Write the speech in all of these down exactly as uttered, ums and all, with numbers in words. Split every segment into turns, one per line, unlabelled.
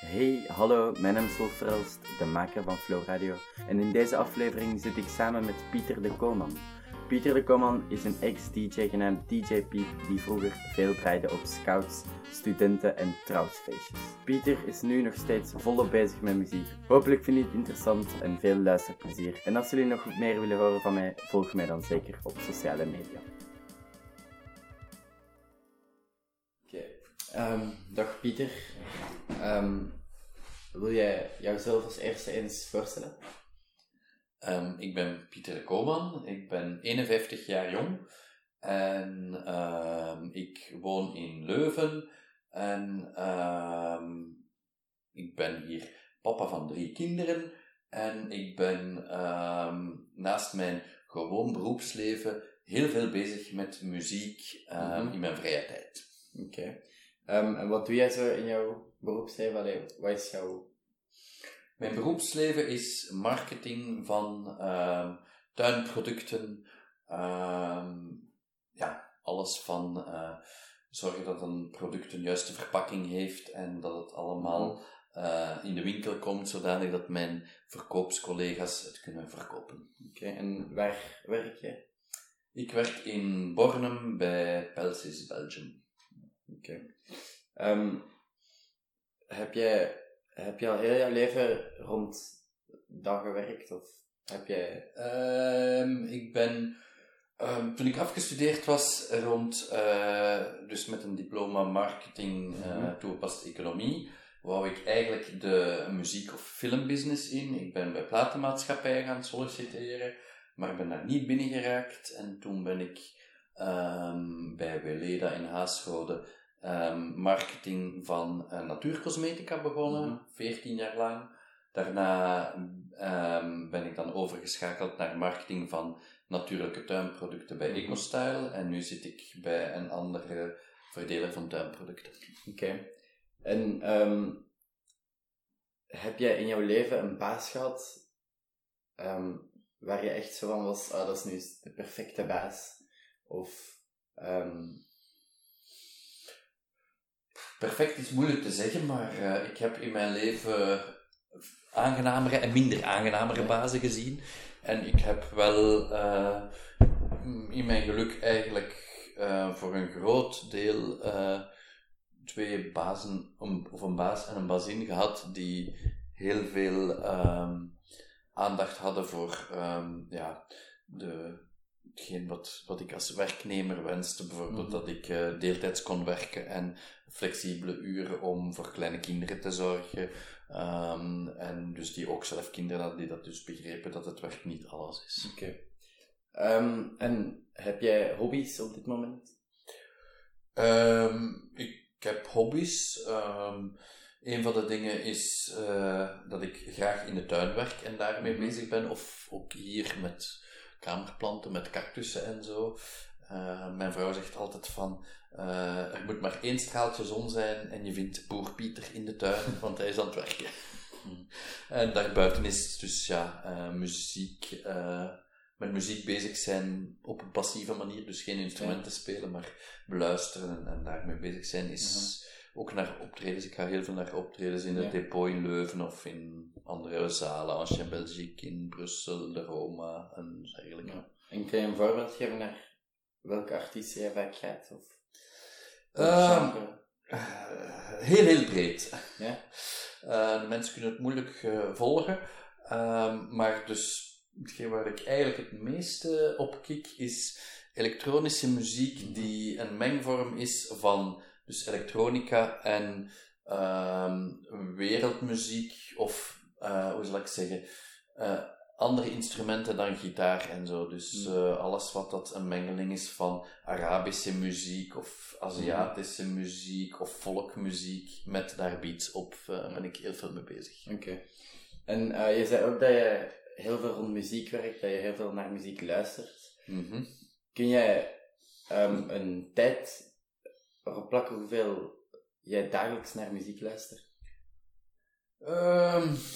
Hey, hallo, mijn naam is Wolf Verhelst, de maker van Flow Radio. En in deze aflevering zit ik samen met Pieter de Koman. Pieter de Koman is een ex-D J genaamd D J Piet die vroeger veel draaide op scouts, studenten en trouwfeestjes. Pieter is nu nog steeds volop bezig met muziek. Hopelijk vind je het interessant en veel luisterplezier. En als jullie nog meer willen horen van mij, volg mij dan zeker op sociale media. Oké, okay. um, dag Pieter. Um, wil jij jouzelf als eerste eens voorstellen?
Um, ik ben Pieter de Koman, ik ben eenenvijftig jaar jong en um, ik woon in Leuven en um, ik ben hier papa van drie kinderen en ik ben um, naast mijn gewoon beroepsleven heel veel bezig met muziek um, mm-hmm. in mijn vrije tijd.
Oké. Okay. Um, en wat doe jij zo in jouw beroepsleven? Allee, wat is jouw...
Mijn beroepsleven is marketing van uh, tuinproducten, uh, ja, alles van uh, zorgen dat een product een juiste verpakking heeft en dat het allemaal uh, in de winkel komt, zodanig dat mijn verkoopscollega's het kunnen verkopen.
Oké, okay, en waar werk jij?
Ik werk in Bornem bij Pelsis Belgium.
Oké. Okay. Um, heb jij... Heb je al heel jouw leven rond dat gewerkt? Of heb jij...
Um, ik ben... Um, toen ik afgestudeerd was, rond... Uh, dus met een diploma marketing uh, mm-hmm. toegepaste economie, wou ik eigenlijk de muziek- of filmbusiness in. Ik ben bij platenmaatschappijen gaan solliciteren, maar ik ben daar niet binnen geraakt. En toen ben ik um, bij Weleda in Haasrode Um, marketing van uh, natuurcosmetica begonnen, mm-hmm. veertien jaar lang. Daarna um, ben ik dan overgeschakeld naar marketing van natuurlijke tuinproducten bij mm-hmm. EcoStyle. En nu zit ik bij een andere verdeler van tuinproducten.
Oké. Okay. En um, heb jij in jouw leven een baas gehad um, waar je echt zo van was, ah, dat is nu de perfecte baas? Of... Um,
Perfect is moeilijk te zeggen, maar uh, ik heb in mijn leven aangenamere en minder aangenamere bazen gezien. En ik heb wel uh, in mijn geluk eigenlijk uh, voor een groot deel uh, twee bazen, um, of een baas en een bazin gehad die heel veel um, aandacht hadden voor um, ja, de... Hetgeen wat, wat ik als werknemer wenste, bijvoorbeeld mm-hmm. dat ik uh, deeltijds kon werken en flexibele uren om voor kleine kinderen te zorgen. Um, en dus die ook zelf kinderen hadden, die dat dus begrepen dat het werk niet alles is.
Oké. Okay. Um, en heb jij hobby's op dit moment?
Um, ik heb hobby's. Um, een van de dingen is uh, dat ik graag in de tuin werk en daarmee mm-hmm. bezig ben, of ook hier met... kamerplanten met cactussen en zo. Uh, mijn vrouw zegt altijd van uh, er moet maar één straaltje zon zijn en je vindt boer Pieter in de tuin, want hij is aan het werken. Hmm. En daarbuiten is dus ja, uh, muziek, uh, met muziek bezig zijn op een passieve manier, dus geen instrumenten ja. spelen, maar beluisteren en, en daarmee bezig zijn is uh-huh. ook naar optredens. Ik ga heel veel naar optredens in het ja. depot in Leuven of in andere zalen, Ancien Belgique in Brussel, de Roma en dergelijke. Ja.
En kan je een voorbeeld geven naar welke artiesten jij vaak gaat? Of
uh, uh, heel, heel breed.
Ja?
Uh, de mensen kunnen het moeilijk uh, volgen, uh, maar dus hetgeen waar ik eigenlijk het meeste op kik is elektronische muziek mm-hmm. die een mengvorm is van dus elektronica en um, wereldmuziek of, uh, hoe zal ik zeggen, uh, andere instrumenten dan gitaar en zo. Dus uh, alles wat dat een mengeling is van Arabische muziek of Aziatische mm. muziek of folkmuziek met daar beats op, uh, ben ik heel veel mee bezig.
Oké. Okay. En uh, je zei ook dat je heel veel rond muziek werkt, dat je heel veel naar muziek luistert.
Mm-hmm.
Kun jij um, een tijd erop plakken hoeveel jij dagelijks naar muziek luistert?
Um,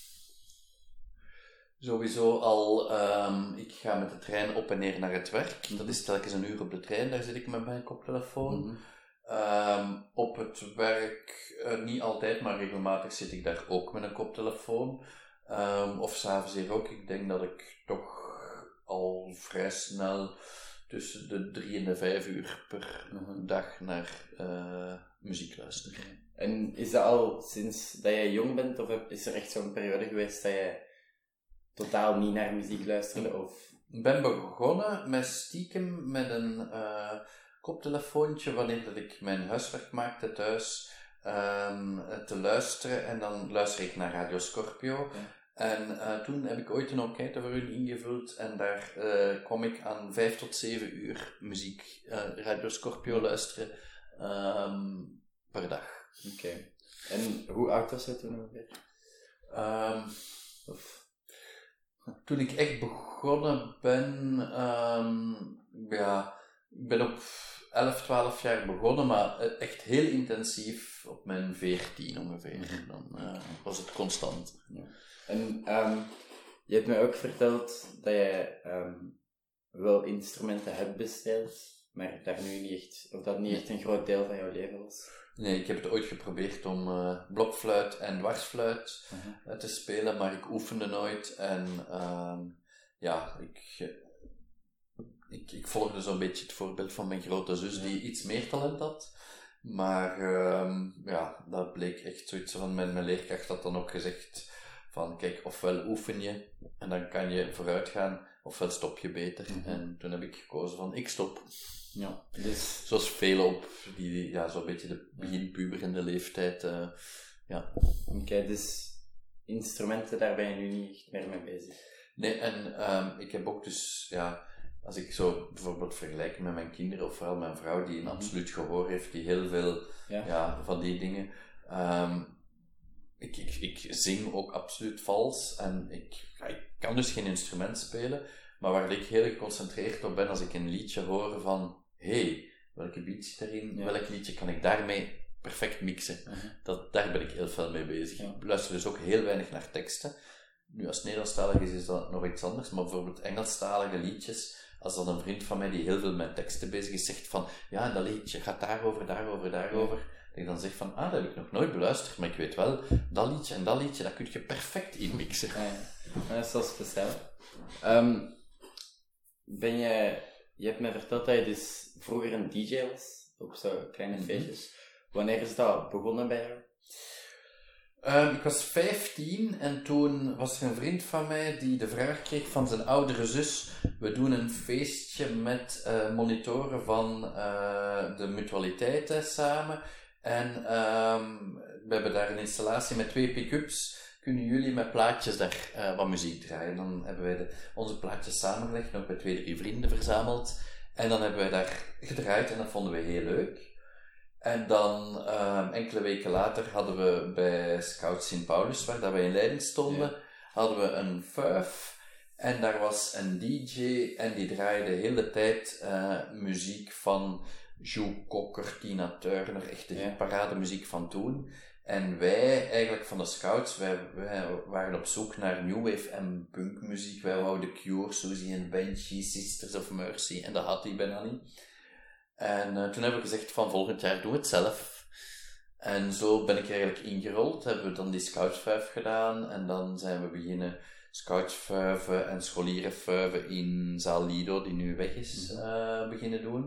sowieso al, um, ik ga met de trein op en neer naar het werk. Dat is telkens een uur op de trein, daar zit ik met mijn koptelefoon. Mm-hmm. Um, op het werk, uh, niet altijd, maar regelmatig zit ik daar ook met een koptelefoon. Um, of s'avonds hier ook. Ik denk dat ik toch al vrij snel tussen de drie en de vijf uur per uh-huh. dag naar uh, muziek luister.
En is dat al sinds dat jij jong bent, of is er echt zo'n periode geweest dat je totaal niet naar muziek luisterde? Of?
Ik ben begonnen met stiekem met een uh, koptelefoontje wanneer dat ik mijn huiswerk maakte thuis um, te luisteren. En dan luister ik naar Radio Scorpio. Ja. En uh, toen heb ik ooit een enquête voor hun ingevuld en daar uh, kwam ik aan vijf tot zeven uur muziek, uh, Radio Scorpio luisteren um, per dag.
Oké. Okay. En hoe oud was je toen ongeveer?
Um, of... Toen ik echt begonnen ben, um, ja, ik ben op elf, twaalf jaar begonnen, maar echt heel intensief op mijn veertien ongeveer. Dan uh, was het constant.
Ja. En um, je hebt mij ook verteld dat je um, wel instrumenten hebt besteld, maar daar nu niet echt, of dat niet echt een groot deel van jouw leven was.
Nee, ik heb het ooit geprobeerd om uh, blokfluit en dwarsfluit uh-huh. uh, te spelen, maar ik oefende nooit. En uh, ja, ik, ik, ik volgde zo'n beetje het voorbeeld van mijn grote zus, ja. die iets meer talent had. Maar uh, ja, dat bleek echt zoiets van, mijn, mijn leerkracht had dan ook gezegd van, kijk, ofwel oefen je en dan kan je vooruit gaan, ofwel stop je beter. Uh-huh. En toen heb ik gekozen van, ik stop.
Ja, dus...
Zoals velen op die, ja, zo'n beetje de beginpuberende leeftijd, uh, ja.
Oké, okay, dus instrumenten, daar ben je nu niet echt meer mee bezig?
Nee, en um, ik heb ook dus, ja, als ik zo bijvoorbeeld vergelijk met mijn kinderen, of vooral mijn vrouw, die een mm-hmm. absoluut gehoor heeft, die heel veel, ja, ja van die dingen, um, ik, ik, ik zing ook absoluut vals, en ik, ja, ik kan dus geen instrument spelen, maar waar ik heel geconcentreerd op ben als ik een liedje hoor van, hé, hey, welke beat zit erin, ja. welk liedje kan ik daarmee perfect mixen. Uh-huh. Dat, daar ben ik heel veel mee bezig. Ja. Ik luister dus ook heel weinig naar teksten. Nu, als het Nederlandstalig is, is dat nog iets anders, maar bijvoorbeeld Engelstalige liedjes, als dan een vriend van mij die heel veel met teksten bezig is, zegt van, ja, dat liedje gaat daarover, daarover, daarover, ja. dat ik dan zeg van, ah, dat heb ik nog nooit beluisterd, maar ik weet wel, dat liedje en dat liedje, dat kun je perfect inmixen.
Ja, ja. Dat is wel speciaal. Um, ben je... Je hebt mij verteld dat je dus vroeger een D J was, op zo'n kleine mm-hmm. feestjes. Wanneer is dat begonnen bij jou?
Um, ik was vijftien en toen was er een vriend van mij die de vraag kreeg van zijn oudere zus. We doen een feestje met uh, monitoren van uh, de mutualiteiten samen. En um, we hebben daar een installatie met twee pick-ups. Kunnen jullie met plaatjes daar uh, wat muziek draaien? Dan hebben wij de, onze plaatjes samengelegd, ook met twee, drie vrienden verzameld. En dan hebben wij daar gedraaid en dat vonden we heel leuk. En dan, uh, enkele weken later, hadden we bij Scout Sint Paulus, waar dat wij in leiding stonden, ja. hadden we een fuif. En daar was een D J en die draaide de hele tijd uh, muziek van Joe Cocker, Tina Turner, echt de ja. parademuziek van toen. En wij, eigenlijk van de Scouts, wij, wij waren op zoek naar new wave en punkmuziek. Wij wouden The Cure, Susie and Benji, Sisters of Mercy, en dat had die bijna niet. En uh, toen hebben we gezegd van volgend jaar doen we het zelf. En zo ben ik eigenlijk ingerold, hebben we dan die Scoutsfuif gedaan, en dan zijn we beginnen Scoutsfuiven en scholierenfuiven in Zaal Lido, die nu weg is, uh, beginnen doen.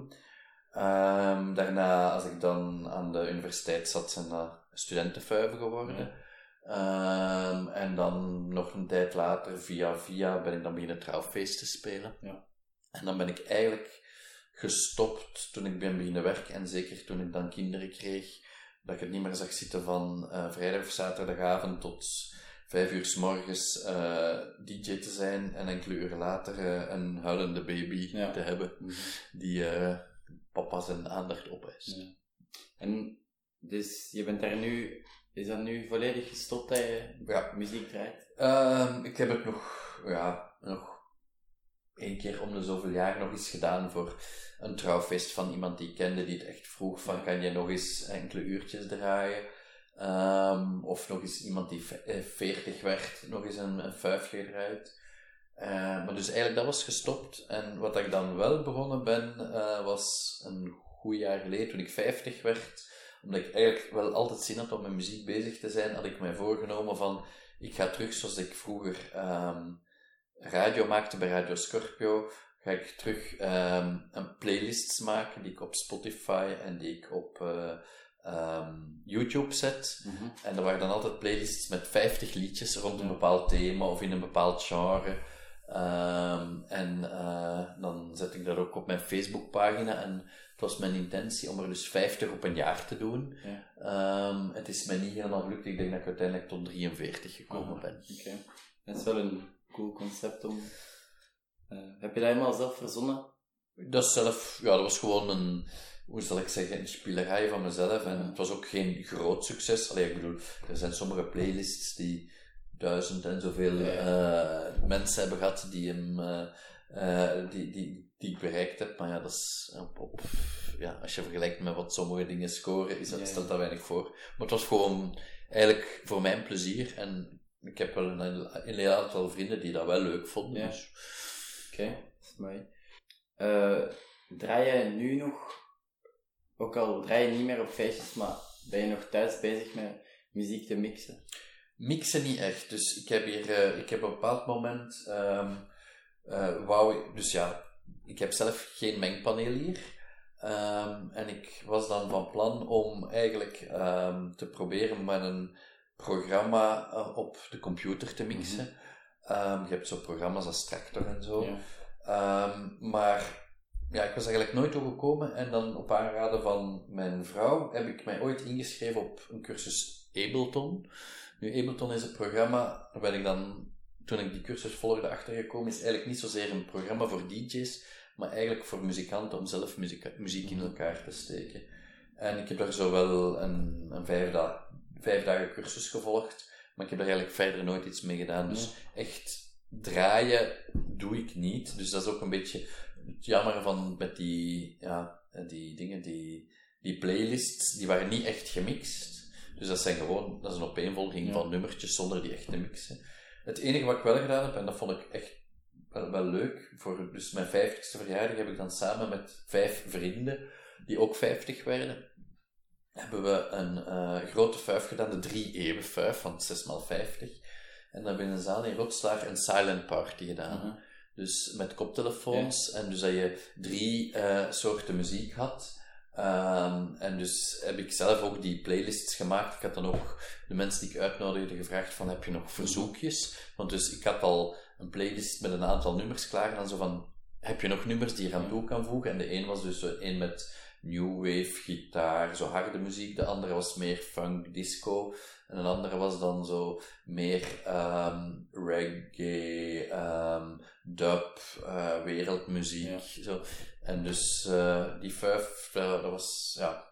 Um, daarna, als ik dan aan de universiteit zat, zijn dat studentenfuiven geworden. Ja. Um, en dan nog een tijd later, via via, ben ik dan beginnen trouwfeesten spelen. Ja. En dan ben ik eigenlijk gestopt toen ik ben beginnen werken. En zeker toen ik dan kinderen kreeg, dat ik het niet meer zag zitten van uh, vrijdag of zaterdagavond tot vijf uur 's morgens uh, D J te zijn. En enkele uren later uh, een huilende baby ja. te hebben. Mm-hmm. Die uh, papa zijn aandacht opeist. Ja.
En dus je bent daar nu, is dat nu volledig gestopt dat je ja. muziek draait?
Uh, ik heb het nog, ja, nog één keer om de zoveel jaar nog eens gedaan voor een trouwfeest van iemand die ik kende, die het echt vroeg van, kan jij nog eens enkele uurtjes draaien? Um, of nog eens iemand die veertig werd, nog eens een, een fuifje gedraaid. Uh, maar dus eigenlijk dat was gestopt. En wat ik dan wel begonnen ben, uh, was een goede jaar geleden, toen ik vijftig werd, omdat ik eigenlijk wel altijd zin had om met muziek bezig te zijn, had ik mij voorgenomen van, ik ga terug zoals ik vroeger um, radio maakte bij Radio Scorpio, ga ik terug um, een playlists maken die ik op Spotify en die ik op uh, um, YouTube zet. Mm-hmm. En er waren dan altijd playlists met vijftig liedjes rond een bepaald thema of in een bepaald genre. Um, en uh, dan zet ik dat ook op mijn Facebookpagina en het was mijn intentie om er dus vijftig op een jaar te doen. Ja. Um, het is mij niet helemaal gelukt, ik denk dat ik uiteindelijk tot drieënveertig gekomen oh, ben.
Oké, okay. Dat is wel een cool concept om... Uh, heb je dat helemaal zelf verzonnen?
Dat is zelf, ja, dat was gewoon een, hoe zal ik zeggen, een spielerij van mezelf en ja. Het was ook geen groot succes. Allee, ik bedoel, er zijn sommige playlists die duizend en zoveel ja. uh, mensen hebben gehad die hem, uh, uh, die, die, die ik bereikt heb, maar ja, dat is, op, op, ja, als je vergelijkt met wat sommige dingen scoren, is dat, ja. stelt dat weinig voor. Maar het was gewoon eigenlijk voor mij een plezier en ik heb wel een, een heel aantal vrienden die dat wel leuk vonden.
Ja.
Dus.
Oké, okay, dat is mooi. Uh, draai jij nu nog, ook al draai je niet meer op feestjes, maar ben je nog thuis bezig met muziek te mixen?
Mixen niet echt. Dus ik heb hier, uh, ik heb op een bepaald moment, um, uh, wou ik, dus ja, ik heb zelf geen mengpaneel hier. Um, en ik was dan van plan om eigenlijk um, te proberen met een programma uh, op de computer te mixen. Mm-hmm. Um, je hebt zo programma's als Tractor en zo. Ja. Um, maar ja, ik was eigenlijk nooit toegekomen en dan op aanraden van mijn vrouw heb ik mij ooit ingeschreven op een cursus Ableton. Nu, Ableton is het programma, daar ben ik dan, toen ik die cursus volgde, achtergekomen, is eigenlijk niet zozeer een programma voor D J's, maar eigenlijk voor muzikanten om zelf muziek, muziek in elkaar te steken. En ik heb daar zo wel een, een vijf, da- vijf dagen cursus gevolgd. Maar ik heb er eigenlijk verder nooit iets mee gedaan. Dus ja. echt draaien doe ik niet. Dus dat is ook een beetje het jammer van met die, ja, die dingen, die, die playlists, die waren niet echt gemixt. Dus dat zijn gewoon, dat is een opeenvolging ja. van nummertjes zonder die echt te mixen. Het enige wat ik wel gedaan heb, en dat vond ik echt wel, wel leuk, voor dus mijn vijftigste verjaardag heb ik dan samen met vijf vrienden, die ook vijftig werden, hebben we een uh, grote fuif gedaan, de drie eeuwen fuif van zes maal vijftig. En dan hebben we in een zaal in Rotslaar een silent party gedaan. Uh-huh. Dus met koptelefoons, ja. en dus dat je drie uh, soorten muziek had. Um, en dus heb ik zelf ook die playlists gemaakt. Ik had dan ook de mensen die ik uitnodigde gevraagd van, heb je nog verzoekjes? Want dus ik had al een playlist met een aantal nummers klaar. En dan zo van, heb je nog nummers die je aan toe kan voegen? En de een was dus een met new wave, gitaar, zo harde muziek. De andere was meer funk, disco. En een andere was dan zo meer um, reggae, um, dub, uh, wereldmuziek. Ja. Zo. En dus uh, die vijf, uh, dat was, ja...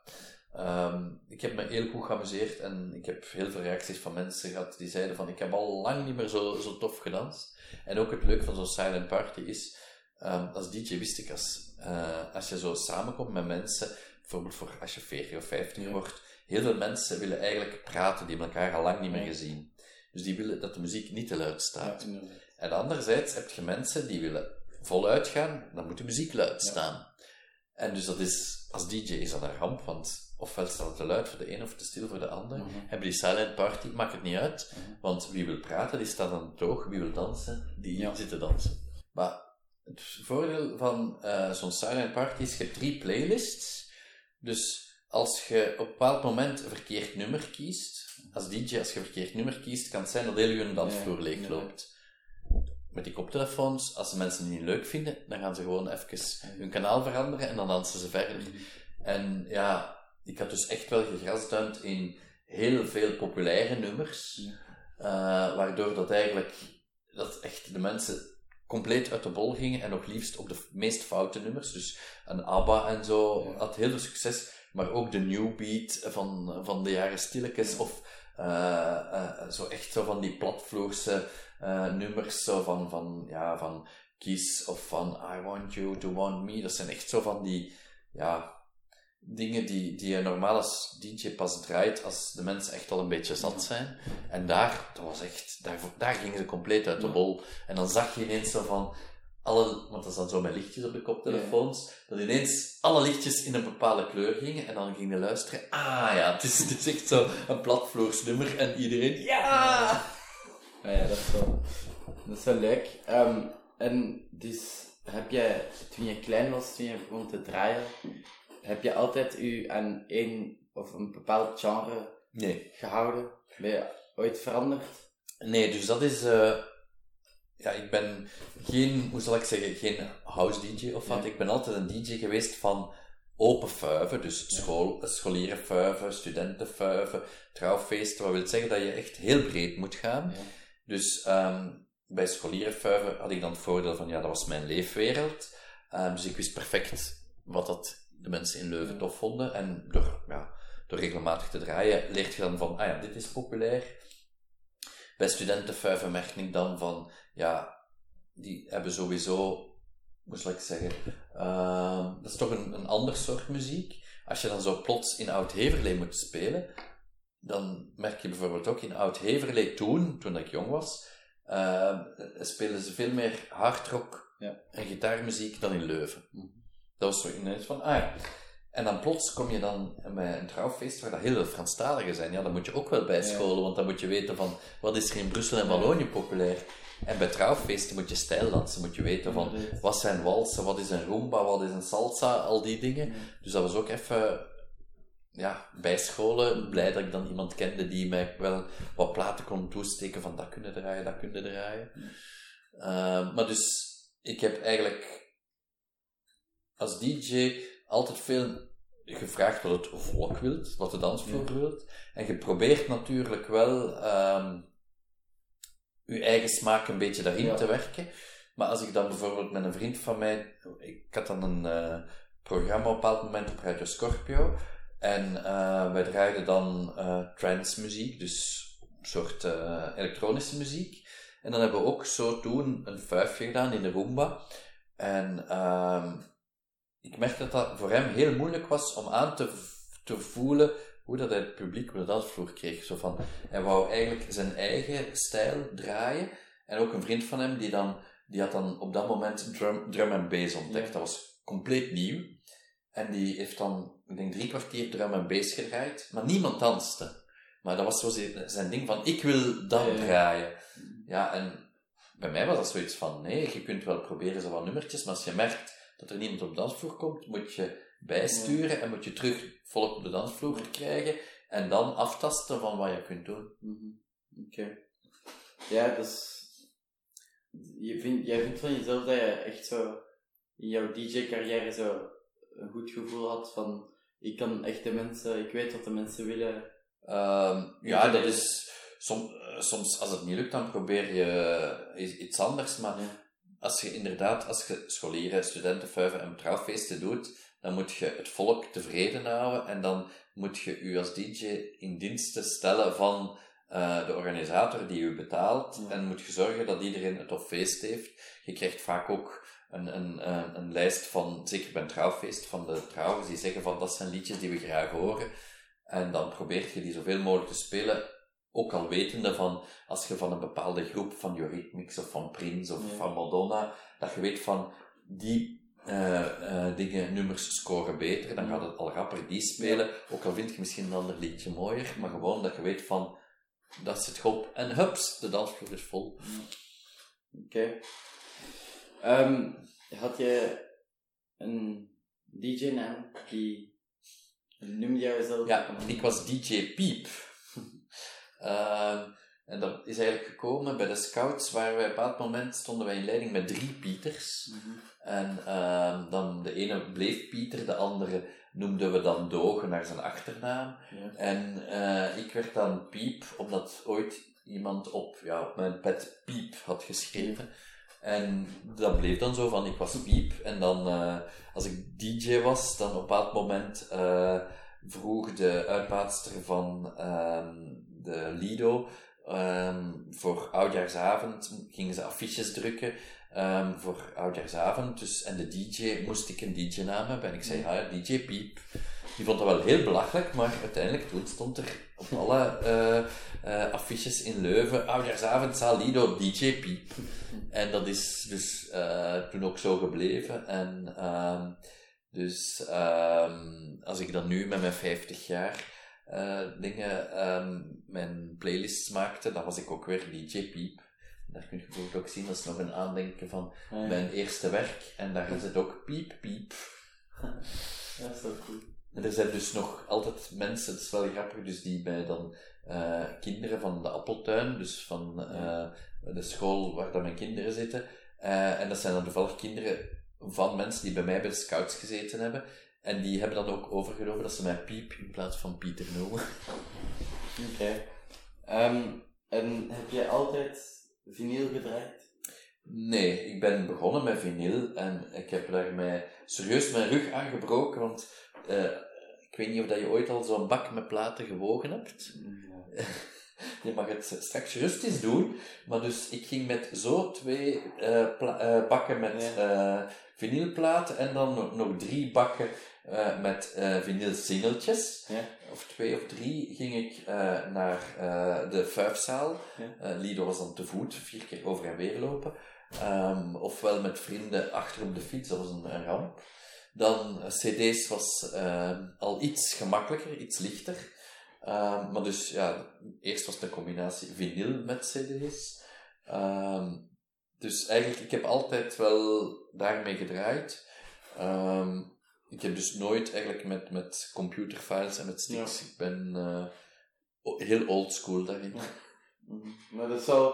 Um, ik heb me heel goed geamuseerd en ik heb heel veel reacties van mensen gehad die zeiden van, ik heb al lang niet meer zo, zo tof gedanst. En ook het leuke van zo'n silent party is, um, als D J wist ik, als, uh, als je zo samenkomt met mensen, bijvoorbeeld voor als je veertig of vijftig ja. wordt, heel veel mensen willen eigenlijk praten, die hebben elkaar al lang niet meer gezien. Dus die willen dat de muziek niet te luid staat. Ja, en anderzijds heb je mensen die willen voluit gaan, dan moet de muziek luid staan. Ja. En dus dat is, als D J is dat een ramp, want ofwel staat het te luid voor de een of te stil voor de ander. Mm-hmm. Hebben die silent party, maakt het niet uit, mm-hmm. want wie wil praten, die staat aan het oog, wie wil dansen, die ja. zit te dansen. Maar het voordeel van uh, zo'n silent party is, je hebt drie playlists, dus als je op een bepaald moment een verkeerd nummer kiest, als D J, als je een verkeerd nummer kiest, kan het zijn dat heel je dansvloer ja, leegloopt. Met die koptelefoons, als de mensen het niet leuk vinden, dan gaan ze gewoon even hun kanaal veranderen en dan dansen ze verder. Mm-hmm. En ja, ik had dus echt wel gegrasduind in heel veel populaire nummers, mm. uh, waardoor dat eigenlijk, dat echt de mensen compleet uit de bol gingen en nog liefst op de meest foute nummers. Dus een ABBA en zo ja. had heel veel succes, maar ook de new beat van, van de jaren stilletjes, ja. of uh, uh, zo echt zo van die platvloerse uh, nummers, zo van, van, ja, van Kiss of van I Want You to Want Me. Dat zijn echt zo van die, ja, dingen die, die je normaal als D J pas draait als de mensen echt al een beetje zat zijn. En daar, dat was echt, daar, daar gingen ze compleet uit de bol. En dan zag je ineens zo van, alle, want dat is dan zo met lichtjes op de koptelefoons, ja. dat ineens alle lichtjes in een bepaalde kleur gingen en dan ging je luisteren, ah ja, het is, het is echt zo een platvloersnummer en iedereen, ja!
Ja, ja dat, is wel, dat is wel leuk. Um, en dus heb jij, toen je klein was, toen je begon te draaien, heb je altijd u aan één of een bepaald genre
nee.
gehouden? Ben je ooit veranderd?
Nee, dus dat is... Uh, ja, ik ben geen, hoe zal ik zeggen, geen house D J of wat. Ja. Ik ben altijd een D J geweest van open fuiven. Dus school, scholierenfuiven, studentenfuiven, trouwfeesten. Wat wil zeggen dat je echt heel breed moet gaan. Ja. Dus um, bij scholierenfuiven had ik dan het voordeel van, ja, dat was mijn leefwereld. Um, dus ik wist perfect wat dat de mensen in Leuven tof vonden. En door, ja, door regelmatig te draaien, leert je dan van, ah ja, dit is populair. Bij studentenfuiven merk ik dan van, ja, die hebben sowieso, hoe zal ik zeggen, uh, dat is toch een, een ander soort muziek. Als je dan zo plots in Oud-Heverlee moet spelen, dan merk je bijvoorbeeld ook in Oud-Heverlee toen, toen ik jong was, uh, spelen ze veel meer hardrock ja. en gitaarmuziek dan in Leuven. Mm. Dat was zo ineens van, ah ja. En dan plots kom je dan bij een trouwfeest waar dat heel veel Franstaligen zijn. Ja, dan moet je ook wel bijscholen, ja. want dan moet je weten van, wat is er in Brussel en Wallonië populair? En bij trouwfeesten moet je stijl dansen, moet je weten van, wat zijn walsen, wat is een rumba, wat is een salsa, al die dingen. Ja. Dus dat was ook even, ja, bijscholen. Blij dat ik dan iemand kende die mij wel wat platen kon toesteken van, dat kunnen draaien, dat kunnen draaien. Ja. Uh, maar dus, ik heb eigenlijk als D J altijd veel gevraagd wat het volk wilt, wat de dansvloer ja. wilt. En je probeert natuurlijk wel um, je eigen smaak een beetje daarin ja. te werken. Maar als ik dan bijvoorbeeld met een vriend van mij... Ik had dan een uh, programma op een bepaald moment op Radio Scorpio. En uh, wij draaiden dan uh, trance muziek, dus een soort uh, elektronische muziek. En dan hebben we ook zo toen een vuifje gedaan in de Roomba. En... Uh, Ik merkte dat dat voor hem heel moeilijk was om aan te, te voelen hoe dat hij het publiek op de dansvloer kreeg. Zo van, hij wou eigenlijk zijn eigen stijl draaien. En ook een vriend van hem, die, dan, die had dan op dat moment drum, drum en bass ontdekt. Ja. Dat was compleet nieuw. En die heeft dan, ik denk, drie kwartier drum en bass gedraaid. Maar niemand danste. Maar dat was zo zijn ding van, ik wil dat ja, ja. draaien. Ja, en bij mij was dat zoiets van, nee, je kunt wel proberen zo wat nummertjes, maar als je merkt dat er niemand op de dansvloer komt, moet je bijsturen ja. en moet je terug volk op de dansvloer krijgen en dan aftasten van wat je kunt doen.
Mm-hmm. Oké. Okay. Ja, dus je vindt, jij vindt van jezelf dat je echt zo in jouw D J-carrière zo een goed gevoel had van ik kan echt de mensen, ik weet wat de mensen willen.
Um, ja, dat is som, soms als het niet lukt, dan probeer je iets anders, maar ja. Als je inderdaad, als je scholieren, studentenfuiven en trouwfeesten doet, dan moet je het volk tevreden houden en dan moet je je als D J in dienst stellen van uh, de organisator die je betaalt ja. en moet je zorgen dat iedereen een tof feest heeft. Je krijgt vaak ook een, een, een, een lijst van, zeker bij een trouwfeest, van de trouwers die zeggen van dat zijn liedjes die we graag horen en dan probeer je die zoveel mogelijk te spelen. Ook al wetende van, als je van een bepaalde groep, van Eurythmics of van Prince of ja. van Madonna, dat je weet van, die uh, uh, dingen, nummers scoren beter, dan gaat het al rapper die spelen, ja. ook al vind je misschien een ander liedje mooier, maar gewoon dat je weet van, dat zit goed. En hups, de dansvloer is vol.
Oké. Okay. Um, had je een D J-naam die noemde jij jezelf?
Ja, ik was D J Piep. Uh, en dat is eigenlijk gekomen bij de Scouts, waar wij op een bepaald moment stonden wij in leiding met drie Pieters. Mm-hmm. En uh, dan de ene bleef Pieter, de andere noemden we dan Dogen naar zijn achternaam. Yeah. En uh, ik werd dan Piep, omdat ooit iemand op, ja, op mijn pet Piep had geschreven. Mm. En dat bleef dan zo van, ik was Piep. En dan, uh, als ik D J was, dan op een bepaald moment uh, vroeg de uitbaatster van uh, de Lido, um, voor Oudjaarsavond gingen ze affiches drukken um, voor Oudjaarsavond. Dus, en de D J moest ik een D J-naam hebben. En ik zei, ja, D J Piep. die vond dat wel heel belachelijk, maar uiteindelijk toen stond er op alle uh, uh, affiches in Leuven, oudejaarsavond, Salido, D J Piep. En dat is dus uh, toen ook zo gebleven. En uh, dus uh, als ik dan nu met mijn vijftig jaar uh, dingen, um, mijn playlists maakte, dan was ik ook weer D J Piep. Daar kun je bijvoorbeeld ook zien, dat is nog een aandenken van ja. mijn eerste werk. En daar is het ook piep, piep.
Ja, dat is wel cool.
En er zijn dus nog altijd mensen, het is wel grappig, dus die bij dan uh, kinderen van de Appeltuin, dus van uh, de school waar dan mijn kinderen zitten. Uh, en dat zijn dan toevallig kinderen van mensen die bij mij bij de scouts gezeten hebben. En die hebben dan ook overgenomen dat ze mij Piep in plaats van Pieter noemen.
Oké. Okay. Um, en heb jij altijd vinyl gedraaid?
Nee, ik ben begonnen met vinyl en ik heb daarmee serieus mijn rug aangebroken, want uh, ik weet niet of dat je ooit al zo'n bak met platen gewogen hebt. Ja. Je mag het straks gerust eens doen, maar dus ik ging met zo twee uh, pla- uh, bakken met uh, vinylplaten en dan nog, nog drie bakken uh, met uh, vinylsingeltjes. Ja. Of twee of drie ging ik uh, naar uh, de Fuifzaal. Ja. Uh, Lido was dan te voet, vier keer over en weer lopen. Um, ofwel met vrienden achter op de fiets, dat was een, een ramp. Dan cd's was uh, al iets gemakkelijker, iets lichter. Um, maar dus ja, eerst was het een combinatie vinyl met cd's. Um, dus eigenlijk, ik heb altijd wel daarmee gedraaid. Um, ik heb dus nooit eigenlijk met, met computerfiles en met sticks. Ja. Ik ben uh, heel oldschool daarin.
Ja. Mm-hmm. Maar dat zou,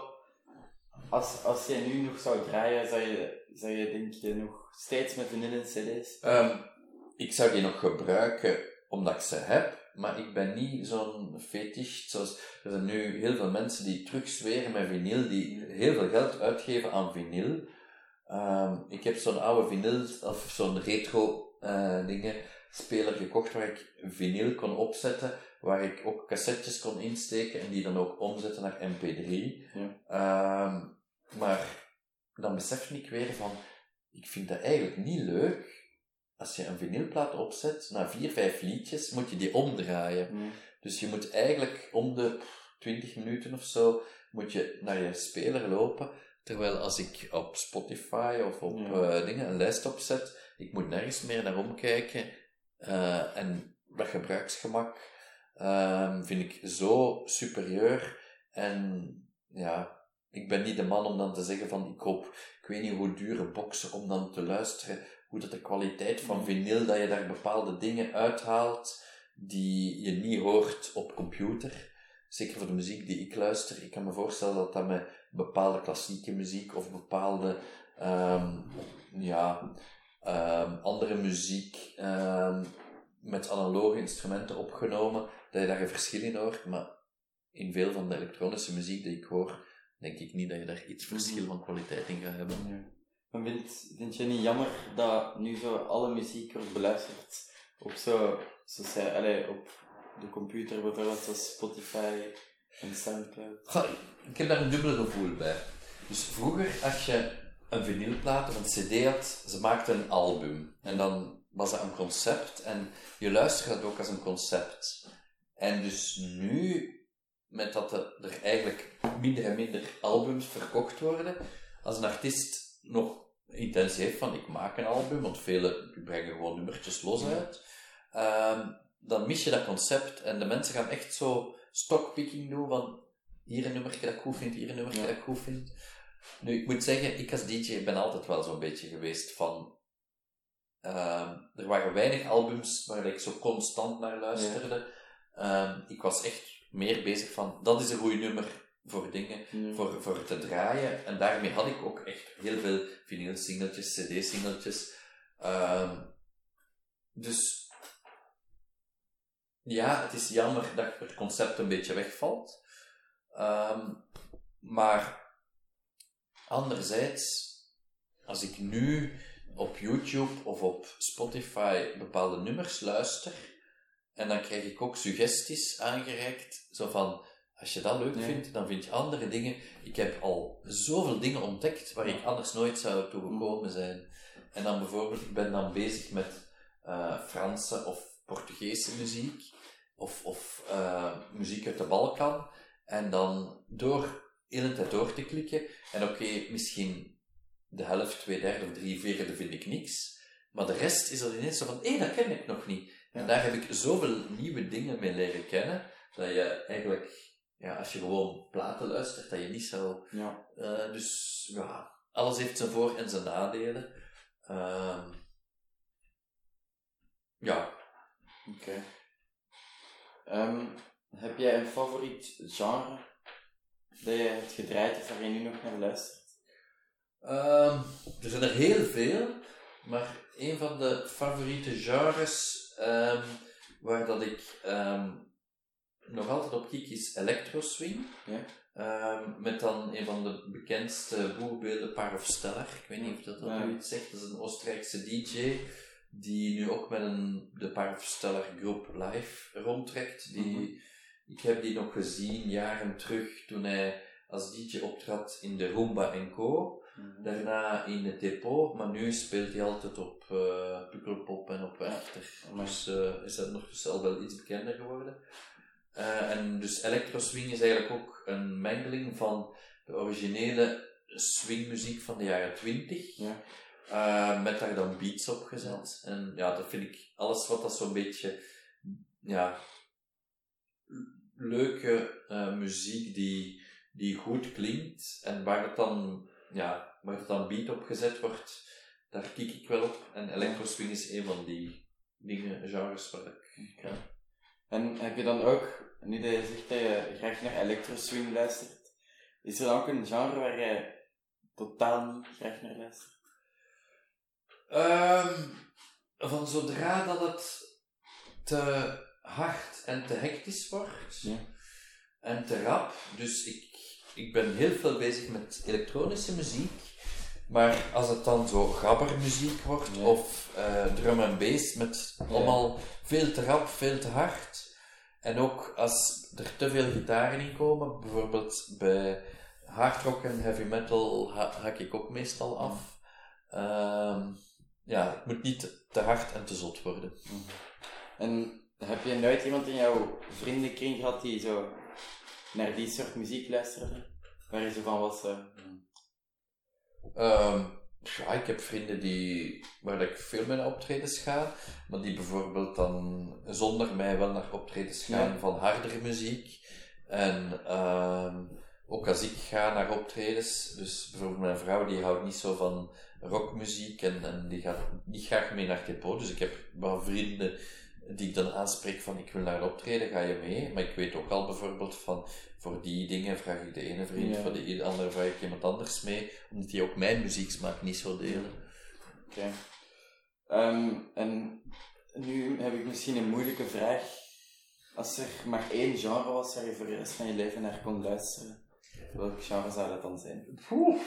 als, als jij nu nog zou draaien, zou je, zou je denk je nog steeds met vinyl en cd's?
Um, ik zou die nog gebruiken omdat ik ze heb. Maar ik ben niet zo'n fetisch, zoals er zijn nu heel veel mensen die terugzweren met vinyl, die heel veel geld uitgeven aan vinyl. Um, ik heb zo'n oude vinyl, of zo'n retro uh, dingen, speler gekocht waar ik vinyl kon opzetten, waar ik ook cassettes kon insteken en die dan ook omzetten naar M P drie. Ja. Um, maar dan besef ik weer van, ik vind dat eigenlijk niet leuk. Als je een vinylplaat opzet, na vier, vijf liedjes, moet je die omdraaien. Mm. Dus je moet eigenlijk om de twintig minuten of zo, moet je naar je speler lopen. Terwijl als ik op Spotify of op ja. uh, dingen een lijst opzet, ik moet nergens meer naar omkijken. Uh, en dat gebruiksgemak uh, vind ik zo superieur. En ja, ik ben niet de man om dan te zeggen van, ik koop, ik weet niet hoe dure boxen om dan te luisteren. Hoe dat de kwaliteit van vinyl, dat je daar bepaalde dingen uithaalt die je niet hoort op computer. Zeker voor de muziek die ik luister. Ik kan me voorstellen dat dat met bepaalde klassieke muziek of bepaalde um, ja, um, andere muziek um, met analoge instrumenten opgenomen, dat je daar een verschil in hoort. Maar in veel van de elektronische muziek die ik hoor, denk ik niet dat je daar iets verschil van kwaliteit in gaat hebben.
Ja. Vind, vind je niet jammer dat nu zo alle muziek wordt beluisterd op zo, sociaal, allez, op de computer bijvoorbeeld, zoals Spotify en Soundcloud?
Goh, ik heb daar een dubbel gevoel bij. Dus vroeger, als je een vinylplaat of een cd had, ze maakten een album. En dan was dat een concept en je luisterde dat ook als een concept. En dus nu, met dat er eigenlijk minder en minder albums verkocht worden, als een artiest nog intentie heeft van ik maak een album, want velen brengen gewoon nummertjes los uit, um, dan mis je dat concept en de mensen gaan echt zo stockpicking doen van hier een nummertje dat ik goed vind, hier een nummertje ja. dat ik goed vind. Nu, ik moet zeggen, ik als D J ben altijd wel zo'n beetje geweest van um, er waren weinig albums waar ik zo constant naar luisterde. Ja. Um, ik was echt meer bezig van dat is een goed nummer voor dingen, mm. voor, voor te draaien. En daarmee had ik ook echt heel veel vinyl-singeltjes, cd-singeltjes. Um, dus ja, het is jammer dat het concept een beetje wegvalt. Um, maar anderzijds, als ik nu op YouTube of op Spotify bepaalde nummers luister, en dan krijg ik ook suggesties aangereikt, zo van als je dat leuk nee. vindt, dan vind je andere dingen. Ik heb al zoveel dingen ontdekt waar ik anders nooit zou toegekomen zijn. En dan bijvoorbeeld, ik ben dan bezig met uh, Franse of Portugese muziek, of, of uh, muziek uit de Balkan, en dan door, heel de tijd door te klikken, en oké, okay, misschien de helft, twee derde of drie vierde vind ik niks, maar de rest is er ineens zo van, hé, hey, dat ken ik nog niet. Ja. En daar heb ik zoveel nieuwe dingen mee leren kennen, dat je eigenlijk, ja, als je gewoon platen luistert, dat je niet zo...
Ja.
Uh, dus, ja, alles heeft zijn voor- en zijn nadelen. Uh, ja.
Oké. Okay. Um, heb jij een favoriet genre dat je hebt gedraaid of waar je nu nog naar luistert?
Um, er zijn er heel veel, maar een van de favoriete genres um, waar dat ik um, nog altijd op kijk is electro-swing.
Ja.
Um, met dan een van de bekendste voorbeelden, Parov Stelar. Ik weet niet of dat, dat ja. u iets zegt. Dat is een Oostenrijkse D J die nu ook met een, de Parov Stelar groep live rondtrekt. Die, mm-hmm. Ik heb die nog gezien jaren terug toen hij als D J optrad in de Roomba en Co. Mm-hmm. Daarna in het depot, maar nu speelt hij altijd op uh, Pukkelpop en op Werchter. Ja. Dus uh, is dat nog dus al wel iets bekender geworden. Uh, en dus electro-swing is eigenlijk ook een mengeling van de originele swingmuziek van de jaren twintig,
ja.
uh, met daar dan beats op gezet. Ja. En ja, dat vind ik alles wat dat zo'n beetje, ja, leuke uh, muziek die, die goed klinkt en waar het dan, ja, waar het dan beat op gezet wordt, daar kijk ik wel op. En electro-swing is een van die dingen, genres waar ik, ja.
En heb je dan ook, nu dat je zegt dat je graag naar electro-swing luistert, is er dan ook een genre waar je totaal niet graag naar luistert?
Um, van zodra dat het te hard en te hectisch wordt,
ja.
en te rap, dus ik, ik ben heel veel bezig met elektronische muziek, maar als het dan zo gabbermuziek wordt, ja. of uh, drum en bass met ja. allemaal veel te rap, veel te hard, en ook als er te veel gitaren in komen, bijvoorbeeld bij hardrock en heavy metal ha- hak ik ook meestal af. Um, ja, het moet niet te hard en te zot worden.
En heb je nooit iemand in jouw vriendenkring gehad die zo naar die soort muziek luisterde? Waar je zo van was... Uh...
Um, ja, ik heb vrienden die, waar ik veel mee naar optredens ga, maar die bijvoorbeeld dan zonder mij wel naar optredens gaan ja. van hardere muziek. En um, ook als ik ga naar optredens, dus bijvoorbeeld mijn vrouw die houdt niet zo van rockmuziek en, en die gaat niet graag mee naar het depot, dus ik heb wel vrienden die ik dan aanspreek van ik wil naar een optreden, ga je mee? Maar ik weet ook al bijvoorbeeld van voor die dingen vraag ik de ene vriend, ja. voor de andere vraag ik iemand anders mee, omdat die ook mijn muzieksmaak niet zo delen.
Oké. Okay. Um, en nu heb ik misschien een moeilijke vraag. Als er maar één genre was waar je voor de rest van je leven naar kon luisteren, welk genre zou dat dan zijn?
Oeh.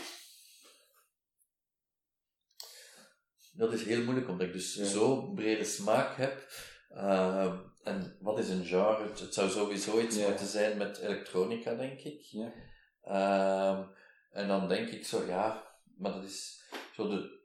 Dat is heel moeilijk, omdat ik dus ja. zo'n brede smaak heb. Uh, en wat is een genre? Het, het zou sowieso iets ja. moeten zijn met elektronica, denk ik.
Ja.
Uh, en dan denk ik zo, ja, maar dat is zo de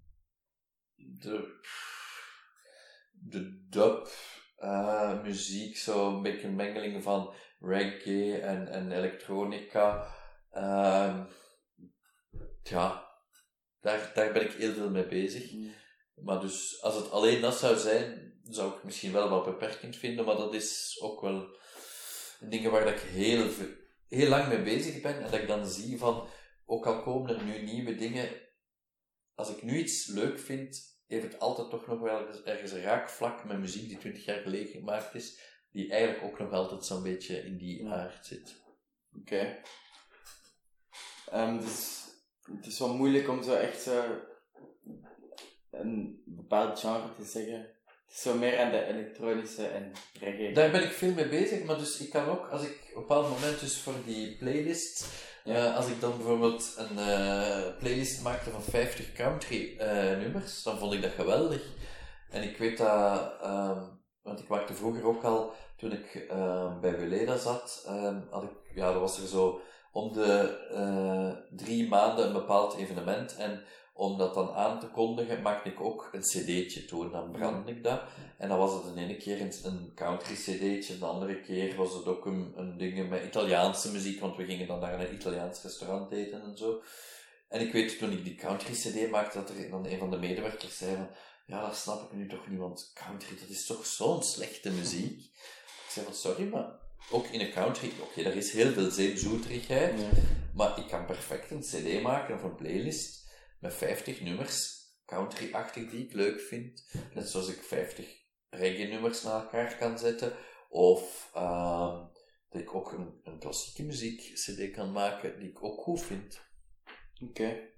de, de dub uh, muziek, zo een beetje een mengeling van reggae en, en elektronica. Uh, ja, daar, daar ben ik heel veel mee bezig.
Ja.
Maar dus, als het alleen dat zou zijn, zou ik misschien wel wat beperkend vinden, maar dat is ook wel dingen waar ik heel, heel lang mee bezig ben en dat ik dan zie van, ook al komen er nu nieuwe dingen, als ik nu iets leuk vind, heeft het altijd toch nog wel ergens een raakvlak met muziek die twintig jaar geleden gemaakt is, die eigenlijk ook nog altijd zo'n beetje in die ja. aard zit.
Oké. Okay. Um, dus, het is wel moeilijk om zo echt zo een bepaald genre te zeggen. Het is zo meer aan de elektronische en reggae.
Daar ben ik veel mee bezig, maar dus ik kan ook, als ik op een bepaald moment dus voor die playlist, ja. uh, als ik dan bijvoorbeeld een uh, playlist maakte van vijftig country uh, nummers, dan vond ik dat geweldig. En ik weet dat, uh, want ik maakte vroeger ook al, toen ik uh, bij Weleda zat, uh, had ik, ja, dat was er zo om de uh, drie maanden een bepaald evenement en om dat dan aan te kondigen, maakte ik ook een cd'tje toen. Dan brandde ik dat. En dan was het de ene keer een, een country cd'tje, de andere keer was het ook een, een ding met Italiaanse muziek, want we gingen dan naar een Italiaans restaurant eten en zo. En ik weet, toen ik die country cd maakte, dat er dan een van de medewerkers zei van, ja, dat snap ik nu toch niet, want country, dat is toch zo'n slechte muziek. Ik zei van, sorry, maar ook in een country, oké, okay, daar is heel veel zeepzoeterigheid, ja. Maar ik kan perfect een cd maken of een playlist met vijftig nummers, country-achtig, die ik leuk vind. Net zoals ik vijftig reggae-nummers naar elkaar kan zetten. Of uh, dat ik ook een, een klassieke muziek-cd kan maken, die ik ook goed vind.
Oké. Okay.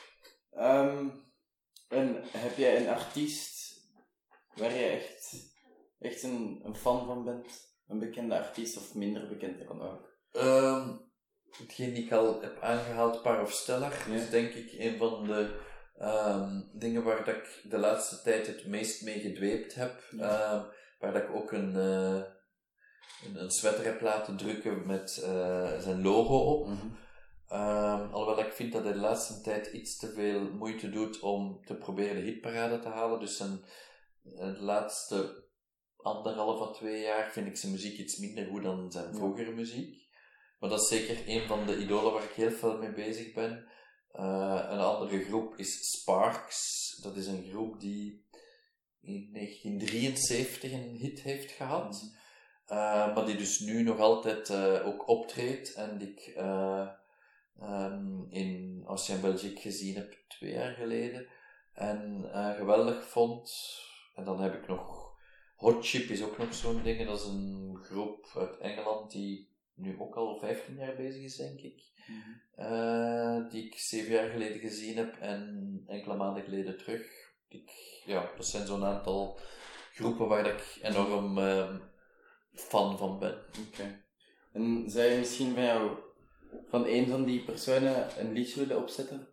Um, en heb jij een artiest waar je echt, echt een, een fan van bent? Een bekende artiest of minder bekend, dat kan ook.
Um, hetgeen die ik al heb aangehaald, Par of Stellar, ja. Is denk ik een van de um, dingen waar dat ik de laatste tijd het meest mee gedweept heb. Ja. Um, waar dat ik ook een, uh, een, een sweater heb laten drukken met uh, zijn logo op. Mm-hmm. Um, alhoewel ik vind dat hij de laatste tijd iets te veel moeite doet om te proberen de hitparade te halen. Dus zijn, de laatste anderhalf à twee jaar vind ik zijn muziek iets minder goed dan zijn vroegere muziek. Maar dat is zeker een van de idolen waar ik heel veel mee bezig ben. Uh, een andere groep is Sparks. Dat is een groep die in negentien drieënzeventig een hit heeft gehad. Uh, maar die dus nu nog altijd uh, ook optreedt. En die ik uh, um, in Ancien Belgique gezien heb twee jaar geleden. En uh, geweldig vond. En dan heb ik nog Hot Chip is ook nog zo'n ding. Dat is een groep uit Engeland die nu ook al vijftien jaar bezig is, denk ik. Mm-hmm. Uh, die ik zeven jaar geleden gezien heb en enkele maanden geleden terug. Ik, ja, dat zijn zo'n aantal groepen waar ik enorm uh, fan van ben.
Oké. Okay. En zou je misschien van jou, van een van die personen, een liedje willen opzetten?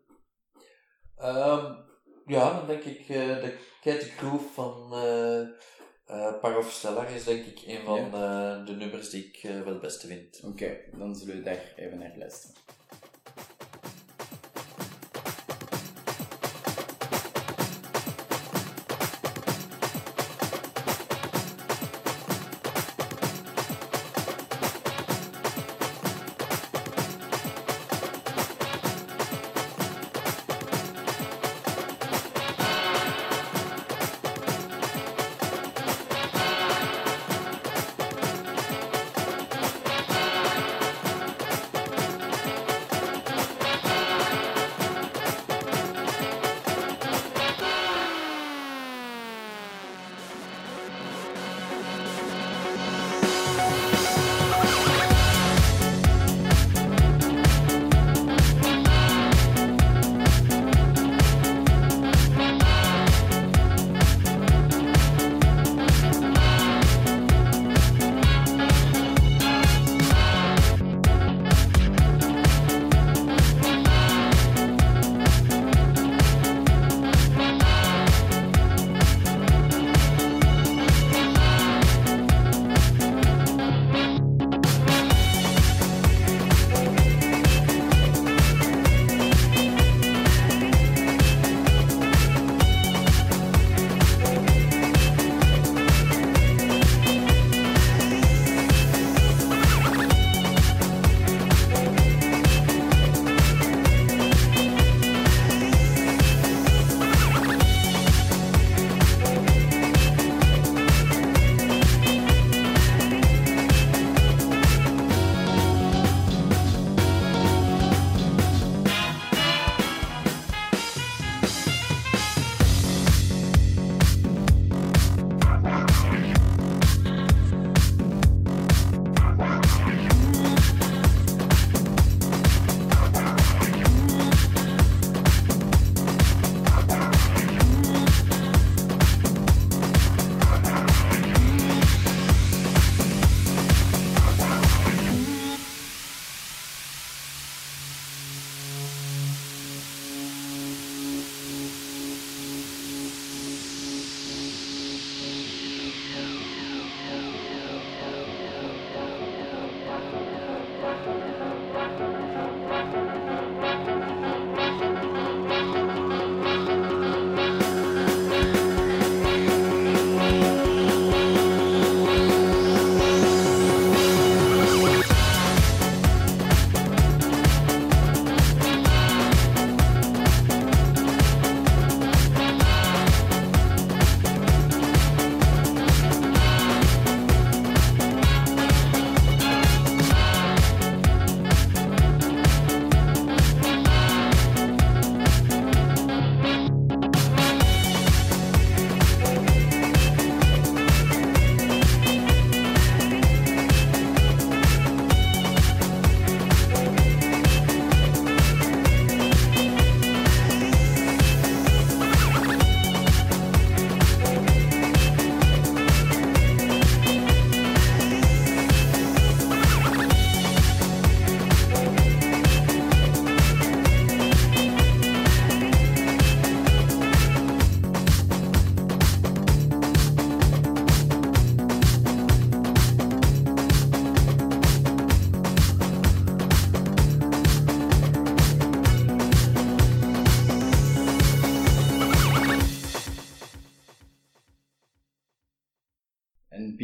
Um, ja, dan denk ik uh, de Cat Groove van uh, uh, Par of Stellar is denk ik een van ja. uh, de nummers die ik uh, wel het beste vind.
Oké, okay, dan zullen we daar even naar luisteren.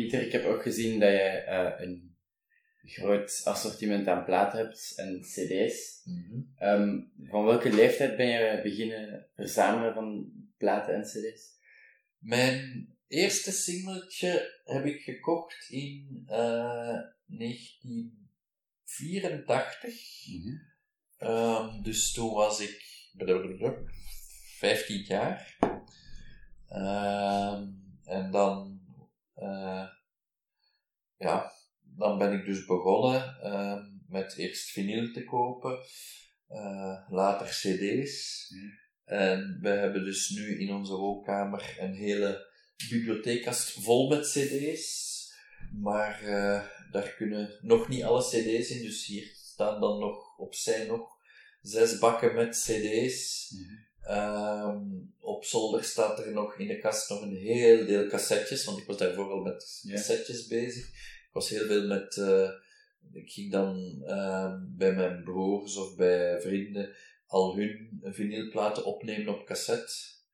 Pieter, ik heb ook gezien dat je uh, een groot assortiment aan platen hebt en cd's.
Mm-hmm.
Um, van welke leeftijd ben je beginnen verzamelen van platen en cd's?
Mijn eerste singeltje heb ik gekocht in uh, negentien vierentachtig.
Mm-hmm.
Um, dus toen was ik vijftien jaar. Um, en dan, uh, ja, dan ben ik dus begonnen um, met eerst vinyl te kopen, uh, later cd's.
Mm.
En we hebben dus nu in onze woonkamer een hele bibliotheekkast vol met cd's. Maar uh, daar kunnen nog niet alle cd's in, dus hier staan dan nog opzij nog zes bakken met cd's.
Mm-hmm.
Um, op zolder staat er nog in de kast nog een heel deel cassettes, want ik was daarvoor al met
Yeah.
cassettes bezig. Ik was heel veel met, uh, ik ging dan uh, bij mijn broers of bij vrienden al hun vinylplaten opnemen op cassette.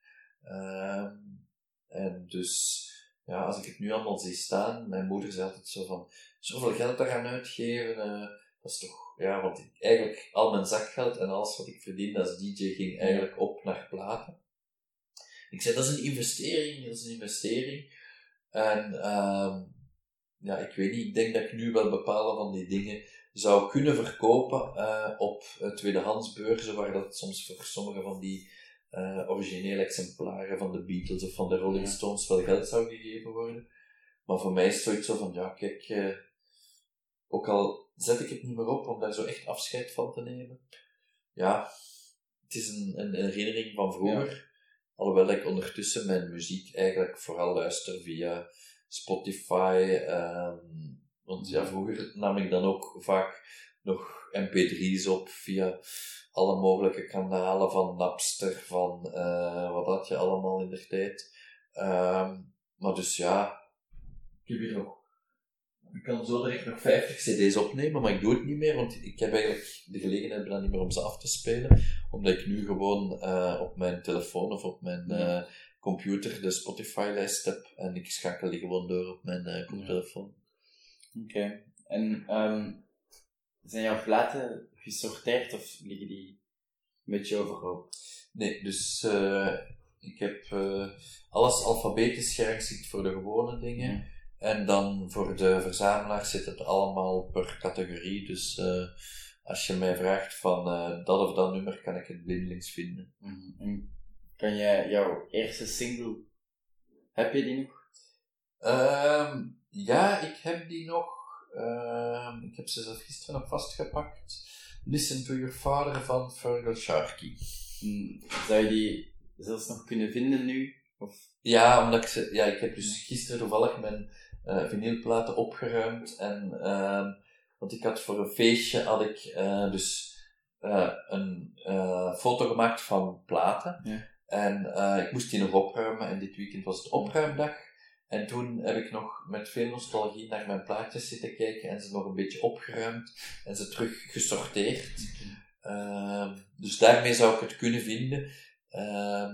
Um, en dus, ja, als ik het nu allemaal zie staan, mijn moeder zei altijd zo van, zoveel geld daaraan uitgeven, uh, dat is toch, ja, want ik, eigenlijk al mijn zakgeld en alles wat ik verdiende als D J ging eigenlijk op naar platen. Ik zei, dat is een investering, dat is een investering. En, um, ja, ik weet niet, ik denk dat ik nu wel bepaalde van die dingen zou kunnen verkopen uh, op uh, tweedehandsbeurzen, waar dat soms voor sommige van die uh, originele exemplaren van de Beatles of van de Rolling Stones wel geld zou gegeven worden. Maar voor mij is het zoiets zo van, ja, kijk, uh, ook al zet ik het niet meer op om daar zo echt afscheid van te nemen. Ja, het is een, een herinnering van vroeger. Ja. Alhoewel ik ondertussen mijn muziek eigenlijk vooral luister via Spotify. Um, want ja, vroeger nam ik dan ook vaak nog M P drie's op via alle mogelijke kanalen van Napster, van uh, wat had je allemaal in der tijd. Um, maar dus ja, ik heb hier nog. Ik kan zo direct nog vijftig cd's opnemen, maar ik doe het niet meer, want ik heb eigenlijk de gelegenheid dan niet meer om ze af te spelen, omdat ik nu gewoon uh, op mijn telefoon of op mijn uh, computer de Spotify-lijst heb en ik schakel die gewoon door op mijn uh, koptelefoon.
Oké. Okay. En um, zijn jouw platen gesorteerd of liggen die een beetje overhoop?
Nee, dus uh, ik heb uh, alles alfabetisch gerangschikt voor de gewone dingen. Ja. En dan voor de verzamelaars zit het allemaal per categorie. Dus uh, als je mij vraagt van uh, dat of dat nummer, kan ik het blindelings vinden.
Mm-hmm. Kan je jouw eerste single, heb je die nog?
Um, ja, ik heb die nog. Um, ik heb ze zelf gisteren nog vastgepakt. Listen to Your Father van Feargal Sharkey.
Mm, zou je die zelfs nog kunnen vinden nu? Of?
Ja, omdat ik ze, ja, ik heb dus gisteren toevallig mijn uh, vinylplaten opgeruimd en, uh, want ik had voor een feestje, had ik uh, dus uh, een uh, foto gemaakt van platen.
Ja.
En uh, ik moest die nog opruimen en dit weekend was het opruimdag. En toen heb ik nog met veel nostalgie naar mijn plaatjes zitten kijken en ze nog een beetje opgeruimd en ze terug gesorteerd. Uh, dus daarmee zou ik het kunnen vinden. Uh,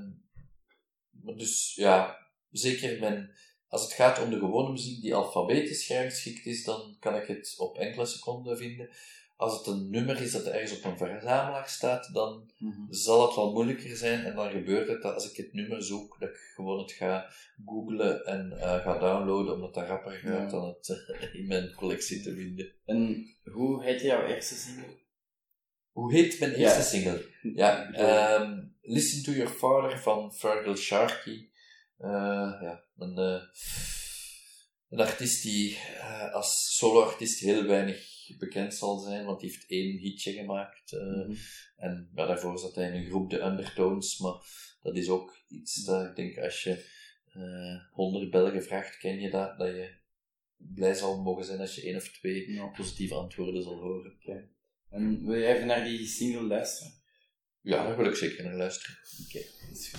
Dus ja, zeker mijn, als het gaat om de gewone muziek die alfabetisch gerangschikt is, dan kan ik het op enkele seconden vinden. Als het een nummer is dat ergens op een verzamelaar staat, dan mm-hmm. zal het wel moeilijker zijn. En dan gebeurt het dat als ik het nummer zoek, dat ik gewoon het ga googlen en uh, ga downloaden, omdat dat rapper gaat ja. dan het uh, in mijn collectie te vinden.
En hoe heet jouw eerste single?
Hoe heet mijn eerste ja. single? Ja, um, Listen to Your Father van Feargal Sharkey. Uh, ja, een, uh, een artiest die uh, als solo-artiest heel weinig bekend zal zijn, want die heeft één hitje gemaakt. Uh, mm-hmm. En ja, daarvoor zat hij in een groep, de Undertones, maar dat is ook iets dat ik denk, als je uh, honderd Belgen vraagt, ken je dat, dat je blij zal mogen zijn als je één of twee ja. positieve antwoorden zal horen.
Okay. En wil je even naar die single luisteren?
Ja, daar wil ik zeker naar luisteren.
Oké, okay, dat is goed.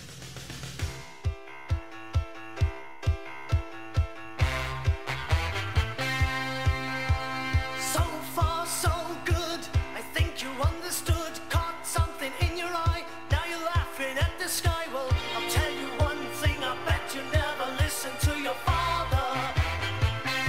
So far, so good. I think you understood. Caught something in your eye. Now you're laughing at the sky. Well, I'll tell you one thing. I bet you never listen to your father.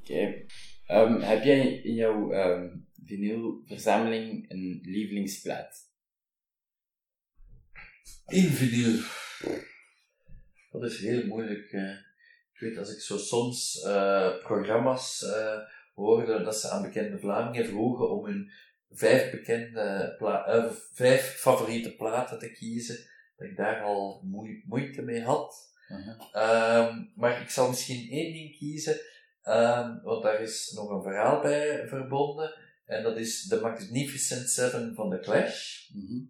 Okay. Um, heb jij in jouw um, vinylverzameling een lievelingsplaat?
In vinyl. Dat is heel moeilijk. Uh, ik weet, als ik zo soms uh, programma's uh, hoorde dat ze aan bekende Vlamingen vroegen om hun vijf bekende pla- uh, vijf favoriete platen te kiezen, dat ik daar al moe- moeite mee had. Uh-huh. Um, maar ik zal misschien één ding kiezen, um, want daar is nog een verhaal bij verbonden, en dat is The Magnificent Seven van The Clash.
Uh-huh.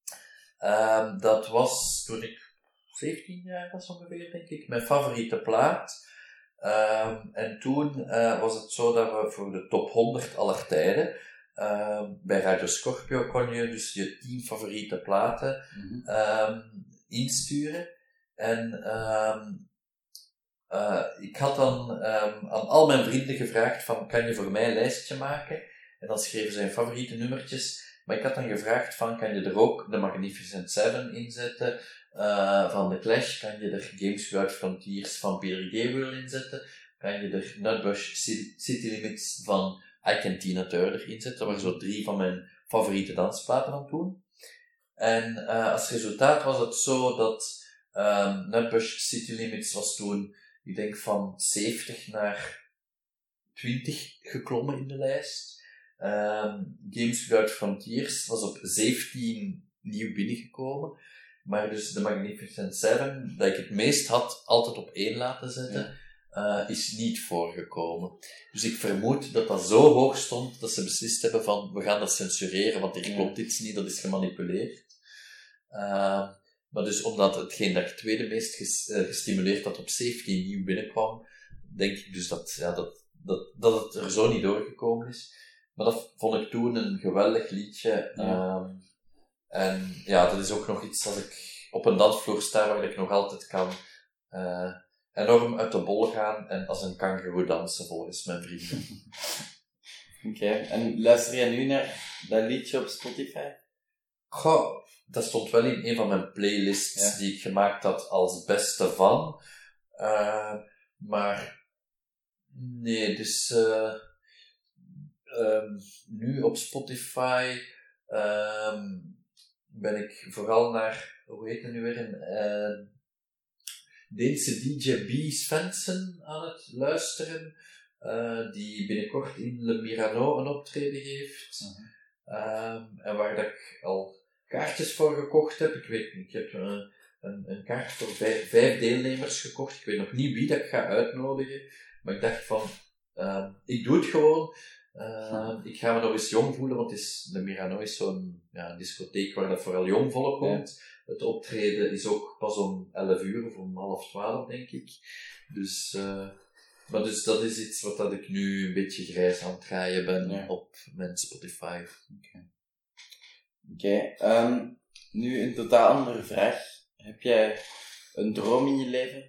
Um, dat was toen ik zeventien jaar was ongeveer, denk ik, mijn favoriete plaat. Um, en toen uh, was het zo dat we voor de top honderd aller tijden, um, bij Radio Scorpio kon je dus je tien favoriete platen mm-hmm. um, insturen. En um, uh, ik had dan um, aan al mijn vrienden gevraagd van, kan je voor mij een lijstje maken? En dan schreven ze hun favoriete nummertjes. Maar ik had dan gevraagd van, kan je er ook de Magnificent Seven inzetten? Uh, van The Clash, kan je er Games Without Frontiers van Peter Gabriel inzetten? Kan je er Nutbush City Limits van Ike en Tina Turner inzetten? Dat waren zo drie van mijn favoriete dansplaten van toen. En uh, als resultaat was het zo dat um, Nutbush City Limits was toen, ik denk van zeventig naar twintig geklommen in de lijst. Um, Games Without Frontiers was op zeventien nieuw binnengekomen. Maar dus de Magnificent Seven, dat ik het meest had altijd op één laten zetten, ja. uh, is niet voorgekomen. Dus ik vermoed dat dat zo hoog stond, dat ze beslist hebben van, we gaan dat censureren, want hier ja. klopt iets niet, dat is gemanipuleerd. Uh, maar dus omdat hetgeen dat ik tweede meest ges, uh, gestimuleerd had op zeventien nieuw binnenkwam, denk ik dus dat, ja, dat, dat, dat het er zo niet doorgekomen is. Maar dat vond ik toen een geweldig liedje.
Ja.
Um, en ja, dat is ook nog iets dat ik op een dansvloer sta, waar ik nog altijd kan uh, enorm uit de bol gaan en als een kangoeroe dansen, volgens mijn vrienden.
Oké, okay. En luister jij nu naar dat liedje op Spotify?
Goh, dat stond wel in een van mijn playlists ja. die ik gemaakt had als beste van. Uh, maar nee, dus uh, um, nu op Spotify um, ben ik vooral naar, hoe heet het nu weer, een uh, Deense D J B. Svensson aan het luisteren, uh, die binnenkort in Le Mirano een optreden heeft. Uh-huh. Um, en waar dat ik al kaartjes voor gekocht heb. Ik weet niet, ik heb uh, een, een kaart voor vijf, vijf deelnemers gekocht. Ik weet nog niet wie dat ik ga uitnodigen, maar ik dacht van, uh, ik doe het gewoon. Uh, ik ga me nog eens jong voelen, want het is, de Mirano is zo'n ja, een discotheek waar dat vooral jong volk komt. Ja. Het optreden is ook pas om elf uur of om half twaalf, denk ik. Dus, uh, maar dus dat is iets wat dat ik nu een beetje grijs aan het draaien ben ja. op mijn Spotify.
Oké. Okay. Okay, um, nu een totaal andere vraag. Heb jij een droom in je leven?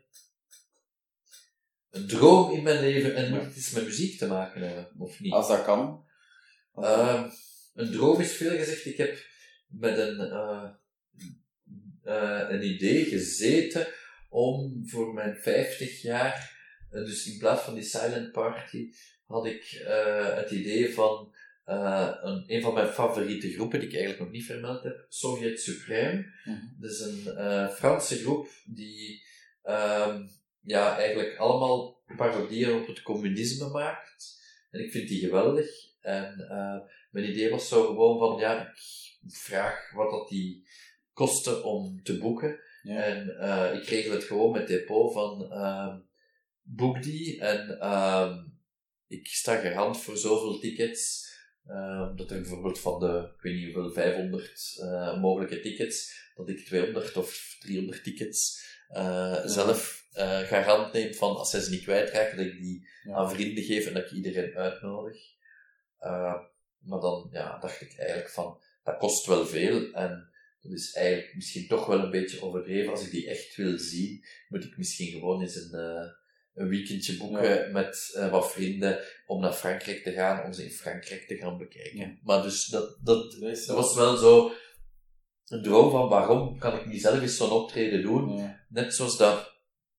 Een droom in mijn leven en moet het iets met muziek te maken hebben, of niet?
Als dat kan.
Uh, een droom is veel gezegd. Ik heb met een, uh, uh, een idee gezeten om voor mijn vijftig jaar, uh, dus in plaats van die silent party, had ik uh, het idee van uh, een, een van mijn favoriete groepen, die ik eigenlijk nog niet vermeld heb, Sovjet Supreme. Mm-hmm. Dat is een uh, Franse groep die um, ja, eigenlijk allemaal parodieën op het communisme maakt. En ik vind die geweldig. En uh, mijn idee was zo gewoon van, ja, ik vraag wat dat die kostte om te boeken. Ja. En uh, ik regel het gewoon met depot van, uh, boek die. En uh, ik sta garant voor zoveel tickets. Uh, dat er bijvoorbeeld van de, ik weet niet hoeveel, vijfhonderd uh, mogelijke tickets, dat ik tweehonderd of driehonderd tickets uh, ja. zelf uh, garant neem van, als zij ze niet kwijtraken, dat ik die ja. aan vrienden geef en dat ik iedereen uitnodig. Uh, maar dan ja, dacht ik eigenlijk van, dat kost wel veel en dat is eigenlijk misschien toch wel een beetje overdreven. Als ik die echt wil zien, moet ik misschien gewoon eens een, uh, een weekendje boeken ja. met uh, wat vrienden om naar Frankrijk te gaan, om ze in Frankrijk te gaan bekijken. Ja. Maar dus dat, dat, dat was wel zo een droom van waarom kan ik niet zelf eens zo'n optreden doen. Ja. Net zoals dat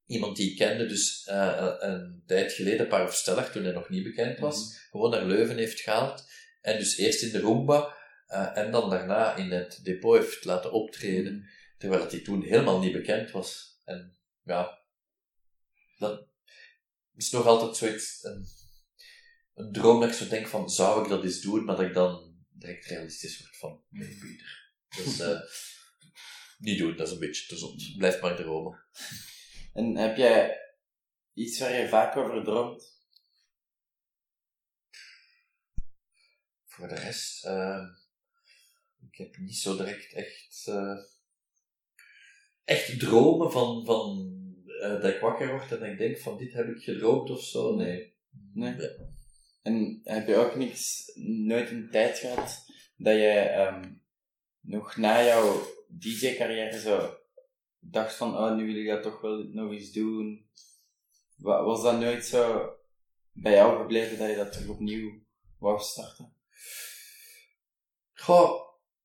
iemand die ik kende, dus uh, een tijd geleden, een paar of stellig, toen hij nog niet bekend was, mm-hmm. gewoon naar Leuven heeft gehaald. En dus eerst in de Roomba, uh, en dan daarna in het depot heeft laten optreden. Mm-hmm. Terwijl dat hij toen helemaal niet bekend was. En ja, dat is nog altijd zoiets, een, een droom dat ik zo denk van, zou ik dat eens doen, maar dat ik dan direct realistisch word van, nee, Pieter. Dus, uh, niet doen, dat is een beetje te zot. Blijf maar dromen.
En heb jij iets waar je vaak over droomt?
Voor de rest, uh, ik heb niet zo direct echt, uh, echt dromen van, van uh, dat ik wakker word en ik denk van dit heb ik gedroomd of zo. Nee.
Nee. nee. En heb je ook niks, nooit een tijd gehad dat je um, nog na jouw D J-carrière zo dacht van, oh, nu wil ik dat toch wel nog eens doen? Was dat nooit zo bij jou gebleven dat je dat terug opnieuw wou starten?
Goh,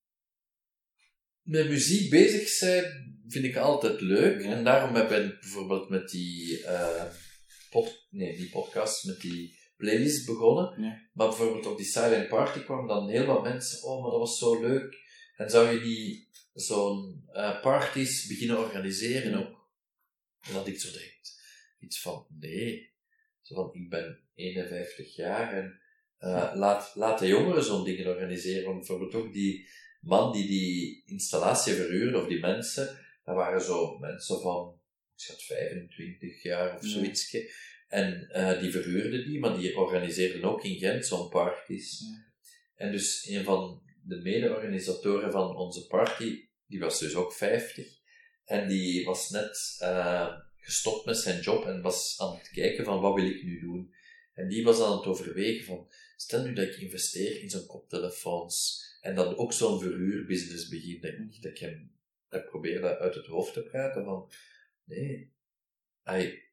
met muziek bezig zijn vind ik altijd leuk. Ja. En daarom heb ik bijvoorbeeld met die, uh, pod, nee, die podcast, met die playlist begonnen.
Ja.
Maar bijvoorbeeld op die Silent Party kwamen dan heel wat mensen, oh, maar dat was zo leuk. En zou je niet zo'n uh, parties beginnen organiseren ook? En dat ik zo denk, iets van, nee. Zo van, ik ben eenenvijftig jaar en uh, laat, laat de jongeren zo'n dingen organiseren. Want bijvoorbeeld ook die man die die installatie verhuurde, of die mensen, dat waren zo mensen van, ik schat vijfentwintig jaar of zoiets. Ja. En uh, die verhuurden die, maar die organiseerden ook in Gent zo'n parties. Ja. En dus een van de mede-organisatoren van onze party, die was dus ook vijftig. En die was net uh, gestopt met zijn job en was aan het kijken van, wat wil ik nu doen? En die was aan het overwegen van, stel nu dat ik investeer in zo'n koptelefoons en dan ook zo'n verhuurbusiness begin. Dat ik hem dat probeer dat uit het hoofd te praten van, nee, ay,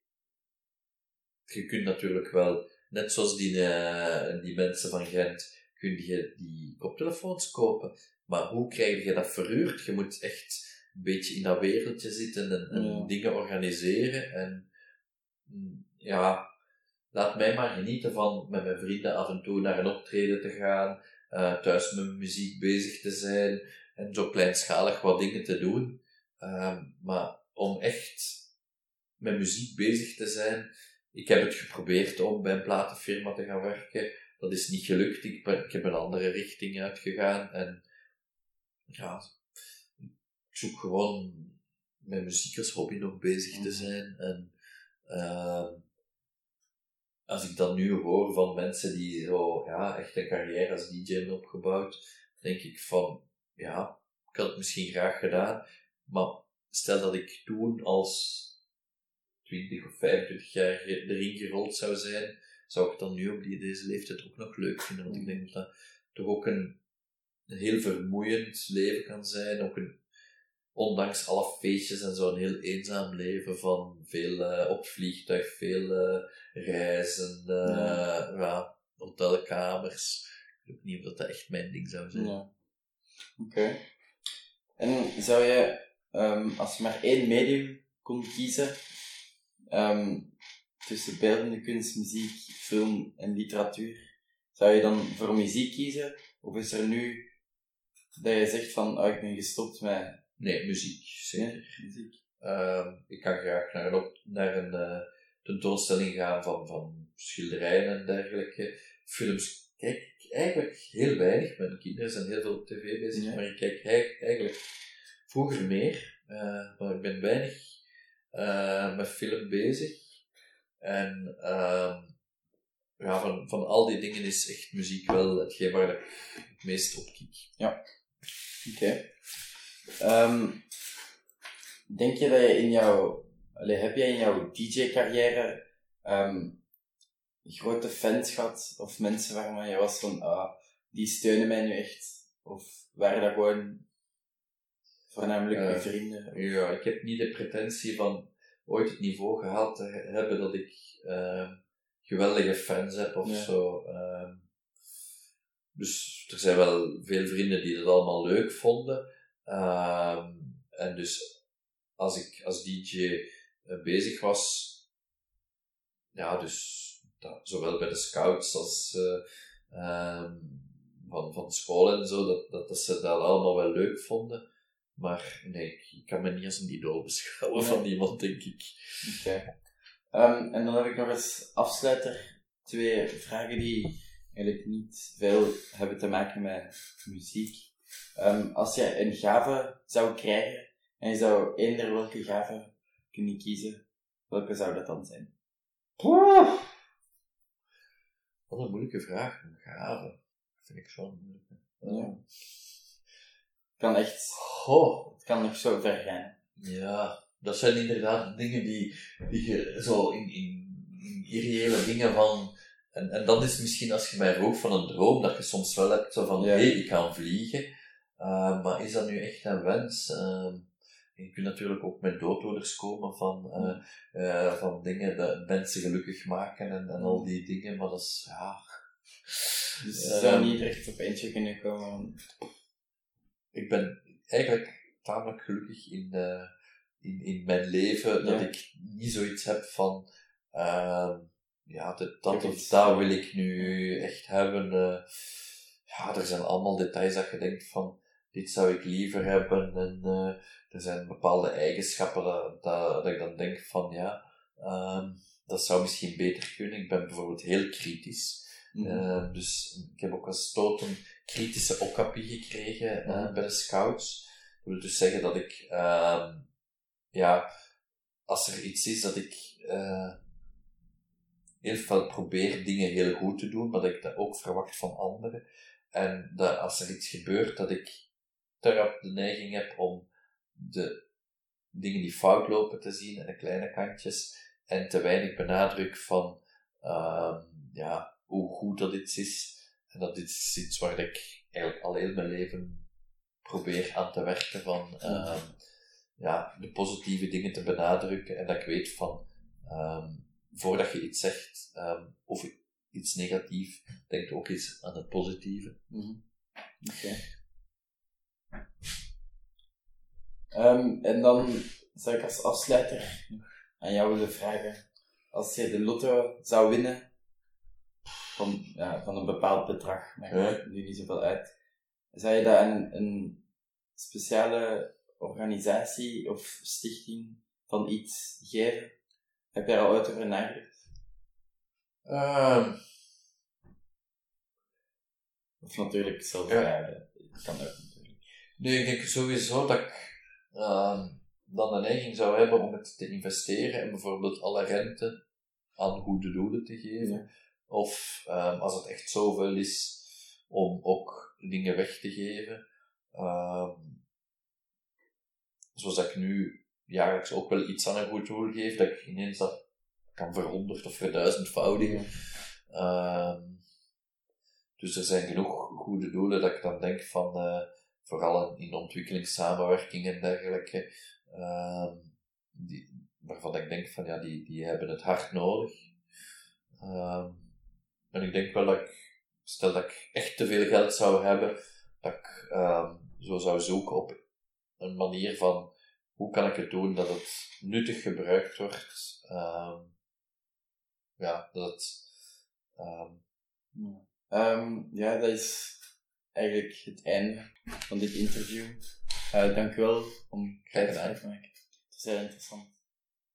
je kunt natuurlijk wel, net zoals die, uh, die mensen van Gent, kun je die koptelefoons kopen. Maar hoe krijg je dat verhuurd? Je moet echt een beetje in dat wereldje zitten en, en ja. dingen organiseren. En ja, laat mij maar genieten van met mijn vrienden af en toe naar een optreden te gaan, uh, thuis met muziek bezig te zijn en zo kleinschalig wat dingen te doen. Uh, maar om echt met muziek bezig te zijn, ik heb het geprobeerd om bij een platenfirma te gaan werken. Dat is niet gelukt. Ik, ben, ik heb een andere richting uitgegaan. En ja, ik zoek gewoon met muziek als hobby nog bezig te zijn. En uh, als ik dan nu hoor van mensen die zo, ja, echt een carrière als D J hebben opgebouwd, denk ik van, ja, ik had het misschien graag gedaan. Maar stel dat ik toen als twintig of vijfentwintig jaar erin gerold zou zijn, zou ik het dan nu op die, deze leeftijd ook nog leuk vinden. Want ik denk dat dat toch ook een, een heel vermoeiend leven kan zijn. Ook een, ondanks alle feestjes en zo, een heel eenzaam leven van veel uh, op vliegtuig, veel uh, reizen, uh, ja. Ja, hotelkamers. Ik weet niet of dat echt mijn ding zou zijn.
Ja. Oké. Okay. En zou je, um, als je maar één medium kon kiezen, um, tussen beeldende kunst, muziek, film en literatuur, zou je dan voor muziek kiezen? Of is er nu dat je zegt van, oh, ik ben gestopt met...
Nee, muziek, zeker.
Nee, muziek.
Uh, ik kan graag naar een, op, naar een uh, tentoonstelling gaan van, van schilderijen en dergelijke. Films kijk ik eigenlijk heel weinig. Mijn kinderen zijn heel veel op tv bezig, ja. Maar ik kijk eigenlijk vroeger meer. Uh, maar ik ben weinig uh, met film bezig. En uh, ja, van, van al die dingen is echt muziek wel hetgeen waar ik het meest op kijk.
Ja, oké. Okay. Um, denk je dat je in jouw... Allee, heb jij in jouw D J-carrière um, grote fans gehad? Of mensen waarvan je was van, ah, die steunen mij nu echt? Of waren dat gewoon voornamelijk uh, je vrienden? Of?
Ja, ik heb niet de pretentie van ooit het niveau gehaald te hebben dat ik uh, geweldige fans heb of ja. zo. Uh, dus er zijn wel veel vrienden die dat allemaal leuk vonden. Uh, en dus als ik als D J uh, bezig was. Ja, dus dat, zowel bij de scouts als uh, um, van, van school en zo, dat, dat, dat ze dat allemaal wel leuk vonden. Maar nee, ik, ik kan me niet als een idool beschouwen nee. van iemand, denk ik.
Oké. Okay. Um, en dan heb ik nog als afsluiter twee vragen die eigenlijk niet veel hebben te maken met muziek. Um, als je een gave zou krijgen en je zou eender welke gave kunnen kiezen, welke zou dat dan zijn?
Oeh. Wat een moeilijke vraag. Een gave. Dat vind ik zo'n moeilijke.
Ja. Het kan echt...
Oh.
Het kan nog zo ver gaan.
Ja, dat zijn inderdaad dingen die, die je zo in, in, in irreële dingen van... En, en dat is misschien als je mij vroeg van een droom, dat je soms wel hebt zo van, hé, ja. hey, ik kan vliegen. Uh, maar is dat nu echt een wens? Uh, je kunt natuurlijk ook met dooddoeners komen van, uh, uh, van dingen dat mensen gelukkig maken en, en al die dingen, maar dat is, ja...
Dus je zou niet echt op eentje kunnen komen?
Ik ben eigenlijk tamelijk gelukkig in, uh, in, in mijn leven, dat ja. ik niet zoiets heb van... Uh, ja, dat, dat of dat wil ik nu echt hebben. Uh, ja, er zijn allemaal details dat je denkt van, dit zou ik liever hebben. En uh, er zijn bepaalde eigenschappen dat, dat, dat ik dan denk van, ja, um, dat zou misschien beter kunnen. Ik ben bijvoorbeeld heel kritisch. Mm-hmm. Uh, dus ik heb ook als stoot een kritische okappie gekregen uh, mm-hmm. bij de scouts. Dat wil dus zeggen dat ik, uh, ja, als er iets is dat ik... Uh, heel veel probeer dingen heel goed te doen, maar dat ik dat ook verwacht van anderen. En dat als er iets gebeurt, dat ik te rap de neiging heb om de dingen die fout lopen te zien en de kleine kantjes, en te weinig benadruk van uh, ja, hoe goed dat iets is. En dat dit is iets waar ik eigenlijk al heel mijn leven probeer aan te werken, van uh, ja, de positieve dingen te benadrukken, en dat ik weet van um, voordat je iets zegt, um, of iets negatief, denk ook eens aan het positieve.
Mm-hmm. Oké. Okay. Um, en dan zou ik als afsluiter aan jou willen vragen, als je de lotto zou winnen, van, ja, van een bepaald bedrag, maakt ja. nu niet zoveel uit, zou je dat aan een speciale organisatie of stichting van iets geven? Heb jij er al ooit over nagedacht?
Uh,
of natuurlijk zelf,
ja.
ja, dat kan ook natuurlijk.
Nee, ik denk sowieso dat ik uh, dan de neiging zou hebben om het te investeren en bijvoorbeeld alle rente aan goede doelen te geven. Ja. Of um, als het echt zoveel is, om ook dingen weg te geven. Um, zoals dat ik nu jaarlijks ook wel iets aan een goed doel geef, dat ik ineens dat kan verhonderd of verduizendvoudigen. Um, dus er zijn genoeg goede doelen dat ik dan denk van, uh, vooral in ontwikkelingssamenwerking en dergelijke, um, die, waarvan ik denk van, ja, die, die hebben het hard nodig. Um, en ik denk wel dat ik, stel dat ik echt te veel geld zou hebben, dat ik um, zo zou zoeken op een manier van, hoe kan ik het doen dat het nuttig gebruikt wordt? Um, ja, dat het... Um...
Um, ja, dat is eigenlijk het einde van dit interview. Uh, dank u wel om
Graag gedaan.
te maken. Het is heel interessant.